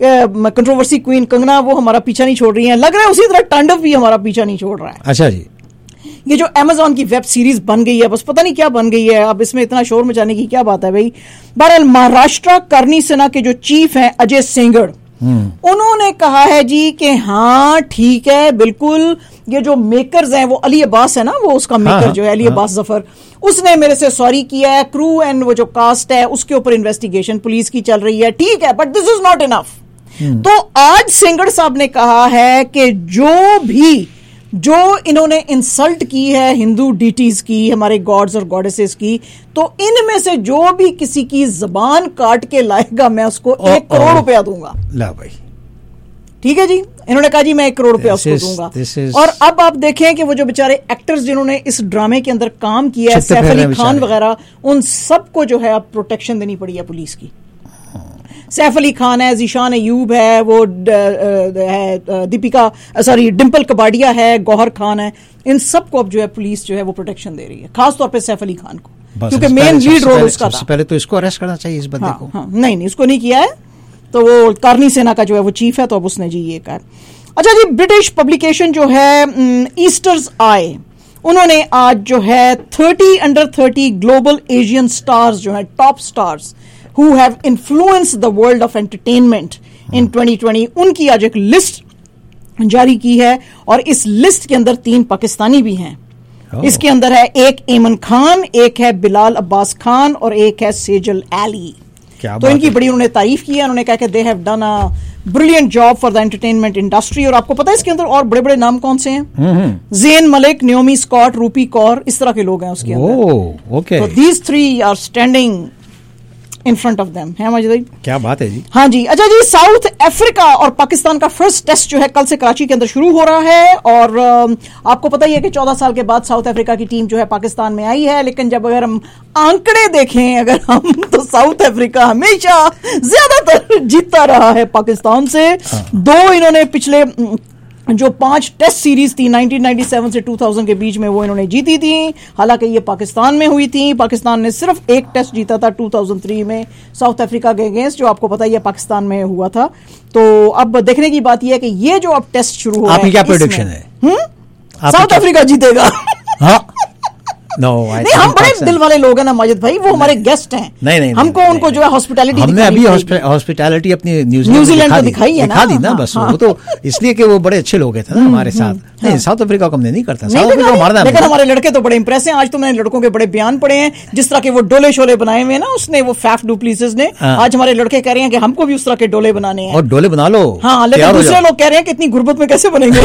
कंट्रोवर्सी क्वीन कंगना, वो हमारा पीछा नहीं छोड़ रही है, लग रहा है उसी तरह तांडव भी हमारा पीछा नहीं छोड़ रहा है। अच्छा जी। ये जो अमेजॉन की वेब सीरीज बन गई है, बस पता नहीं क्या बन गई है, अब इसमें इतना शोर मचाने की क्या बात है भाई। बहरहाल महाराष्ट्र करनी सेना के जो चीफ हैं अजय सिंगड़, उन्होंने कहा है जी कि हाँ ठीक है बिल्कुल, ये जो मेकर्स हैं वो अली अब्बास है ना, वो उसका मेकर जो है अली अब्बास जफर, उसने मेरे से सॉरी किया है, क्रू एंड वो जो कास्ट है उसके ऊपर इन्वेस्टिगेशन पुलिस की चल रही है, ठीक है, but this is not enough. तो आज सिंगड़ साहब ने कहा है कि जो इन्होंने इंसल्ट की है हिंदू डीटीज की, हमारे गॉड्स और गॉडेसेस की, तो इनमें से जो भी किसी की जबान काट के लाएगा मैं उसको 1 करोड़ रुपया दूंगा। ला भाई, ठीक है जी, इन्होंने कहा जी मैं 1 करोड़ रुपया उसको दूंगा। और अब आप देखें कि वो जो बेचारे एक्टर्स जिन्होंने इस ड्रामे के अंदर काम किया है, सैफ अली खान वगैरह, उन सबको जो है अब प्रोटेक्शन देनी पड़ी है पुलिस की। सैफ अली खान है, जीशान अयूब है, वो डिम्पल कबाड़िया है, गौहर खान है, इन सबको अब जो है पुलिस जो है वो प्रोटेक्शन दे रही है, खासतौर पे सैफ अली खान को, क्योंकि मेन लीड रोल उसका था। सबसे पहले तो इसको अरेस्ट करना चाहिए इस बंदे को। हाँ, नहीं उसको नहीं किया है, तो वो करनी सेना का जो है वो चीफ है, तो अब उसने जी ये कहा। अच्छा जी, ब्रिटिश पब्लिकेशन जो है ईस्टर्स आई, उन्होंने आज जो है 30 अंडर 30 ग्लोबल एशियन स्टार्स जो है, top stars who have influenced the world of entertainment in 2020, उनकी आज एक लिस्ट जारी की है, और इस लिस्ट के अंदर 3 पाकिस्तानी भी हैं। इसके अंदर है एक एमन खान, एक है बिलाल अब्बास खान और एक है सेजल अली। तो इनकी बड़ी उन्होंने तारीफ की है, उन्होंने कहा कि they have done a brilliant job for the entertainment industry. और आपको पता है इसके अंदर और बड़े बड़े नाम कौन से हैं? ज़ेन मलिक, न्योमी स्कॉट, रूपी कौर, इस तरह के लोग हैं उसके अंदर। ओके, तो these 3 are standing in front of them. है माजिद भाई, क्या बात है जी। हाँ जी। अच्छा जी, साउथ अफ्रीका और पाकिस्तान का फर्स्ट टेस्ट जो है कल से कराची के अंदर शुरू हो रहा है, और आपको पता ही है कि 14 साल के बाद साउथ अफ्रीका की टीम जो है पाकिस्तान में आई है, लेकिन जब अगर हम आंकड़े देखें अगर हम, तो साउथ अफ्रीका हमेशा ज्यादातर जीतता रहा है पाकिस्तान से। 2 इन्होंने पिछले जो 5 टेस्ट सीरीज थी 1997 से 2000 के बीच में वो इन्होंने जीती थी, हालांकि ये पाकिस्तान में हुई थी। पाकिस्तान ने सिर्फ 1 टेस्ट जीता था 2003 में साउथ अफ्रीका के अगेंस्ट, जो आपको पता ही है पाकिस्तान में हुआ था। तो अब देखने की बात यह है कि ये जो अब टेस्ट शुरू हो रहा है, आपकी क्या प्रेडिक्शन है? साउथ अफ्रीका जीतेगा। हाँ, नहीं, हम बड़े दिल वाले लोग हैं ना माजिद भाई, वो हमारे गेस्ट हैं। नहीं, हमको उनको जो है हॉस्पिटैलिटी, हमने अभी हॉस्पिटैलिटी अपनी न्यूजीलैंड को दिखाई है, दिखा दी ना बस। वो तो इसलिए कि वो बड़े अच्छे लोग थे ना हमारे साथ। नहीं, साउथ अफ्रीका को हमने नहीं करता, साउथ अफ्रीका हमारा। लेकिन हमारे लड़के तो बड़े इंप्रेस हैं। आज तो मैंने लड़कों के बड़े बयान पढ़े हैं, जिस तरह के वो डोले शोले बनाए हुए हैं ना उसने, वो फैफ डू प्लीसेस ने। आज हमारे लड़के कह रहे हैं कि हमको भी उस तरह के डोले बनाने हैं। और डोले बना लो। हाँ, लेकिन दूसरे लोग कह रहे हैं कि इतनी गुर्बत में कैसे बनेंगे।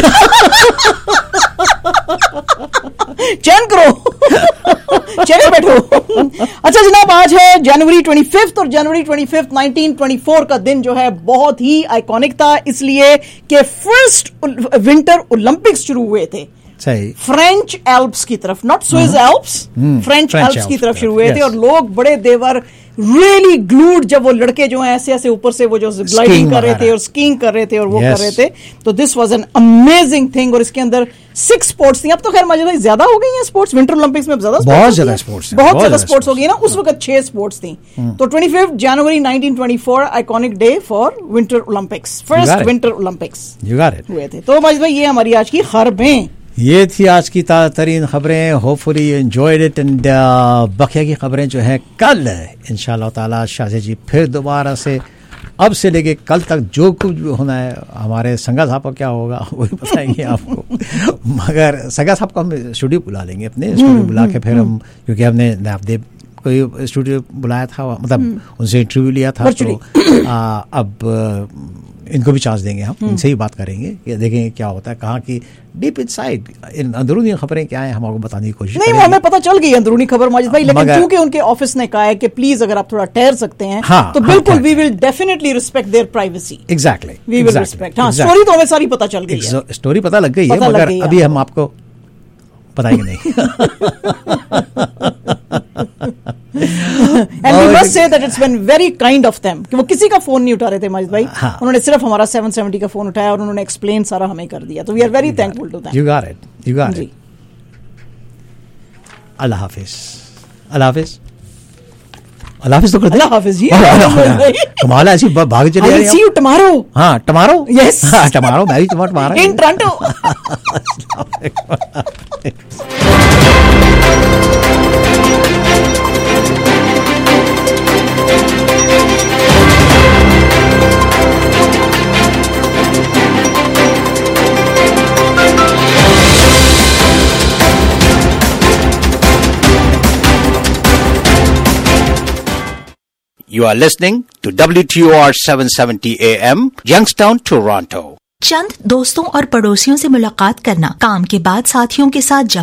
चैन करो, चले बैठो। अच्छा जनाब, आज है जनवरी 25 और जनवरी 25 1924 का दिन जो है बहुत ही आइकॉनिक था, इसलिए कि फर्स्ट विंटर ओलंपिक्स शुरू हुए थे फ्रेंच एल्प्स की तरफ, not Swiss Alps, French Alps की तरफ शुरू हुए थे। और लोग बड़े देवर रियली ग्लूड, जब वो लड़के जो हैं ऐसे ऐसे ऊपर से वो जो ग्लाइडिंग कर रहे थे और स्कीइंग कर रहे थे और वो कर रहे थे, तो this was an amazing thing. और इसके अंदर 6 स्पोर्ट्स थी। अब तो खैर मजा ज्यादा हो गई हैं स्पोर्ट्स, विंटर ओलंपिक्स में बहुत ज्यादा स्पोर्ट्स हो गई ना, उस वक्त 6 स्पोर्ट्स थी। तो 25 जनवरी 1924 iconic day for winter Olympics, first winter Olympics हुए थे। तो माजिद भाई ये हमारी आज की खबरें, ये थी आज की ताज़ा तरीन खबरें। Hopefully you enjoyed it, and बकिया की खबरें जो है कल इंशाल्लाह ताला शाज़े जी फिर दोबारा से अब से लेके कल तक जो कुछ भी होना है, हमारे संगा साहब का क्या होगा वही बताएंगे आपको। मगर संगा साहब को हम स्टूडियो बुला लेंगे, अपने स्टूडियो बुला के फिर हम, क्योंकि हमने नाबदेव कोई स्टूडियो बुलाया था, मतलब उनसे इंटरव्यू लिया था, तो अब इनको भी चांस देंगे, हम इनसे ही बात करेंगे कि देखेंगे क्या होता है, कहाँ की डीप इनसाइड इन अंदरूनी खबरें क्या है हम आपको बताने की कोशिश नहीं, हमें पता चल गई अंदरूनी खबर माजिद भाई, लेकिन क्योंकि उनके ऑफिस ने कहा है कि प्लीज अगर आप थोड़ा ठहर सकते हैं, तो बिल्कुल we will definitely respect their privacy. Exactly, we will respect. हाँ, स्टोरी तो हमें सारी पता चल गई है, स्टोरी पता लग गई है, मगर अभी हम आपको बताएंगे नहीं। And we must say that it's been very kind of them कि वो किसी का फोन नहीं उठा रहे थे माजिद भाई, उन्होंने सिर्फ हमारा 770 का फोन उठाया और उन्होंने एक्सप्लेन सारा हमें कर दिया, तो we are very thankful to them. You got it, you got it। अल्लाह हाफिज, अल्लाह हाफिज, अल्लाह हाफिज तो कर दे। अल्लाह हाफिज जी, कमाल है, ऐसी भाग चली जा रही है। See you tomorrow। हाँ, tomorrow, yes, tomorrow, मैं भी tomorrow in Toronto। You are listening to WTOR 770 AM, Youngstown, Toronto. चंद दोस्तों और पड़ोसियों से मुलाकात करना, काम के बाद साथियों के साथ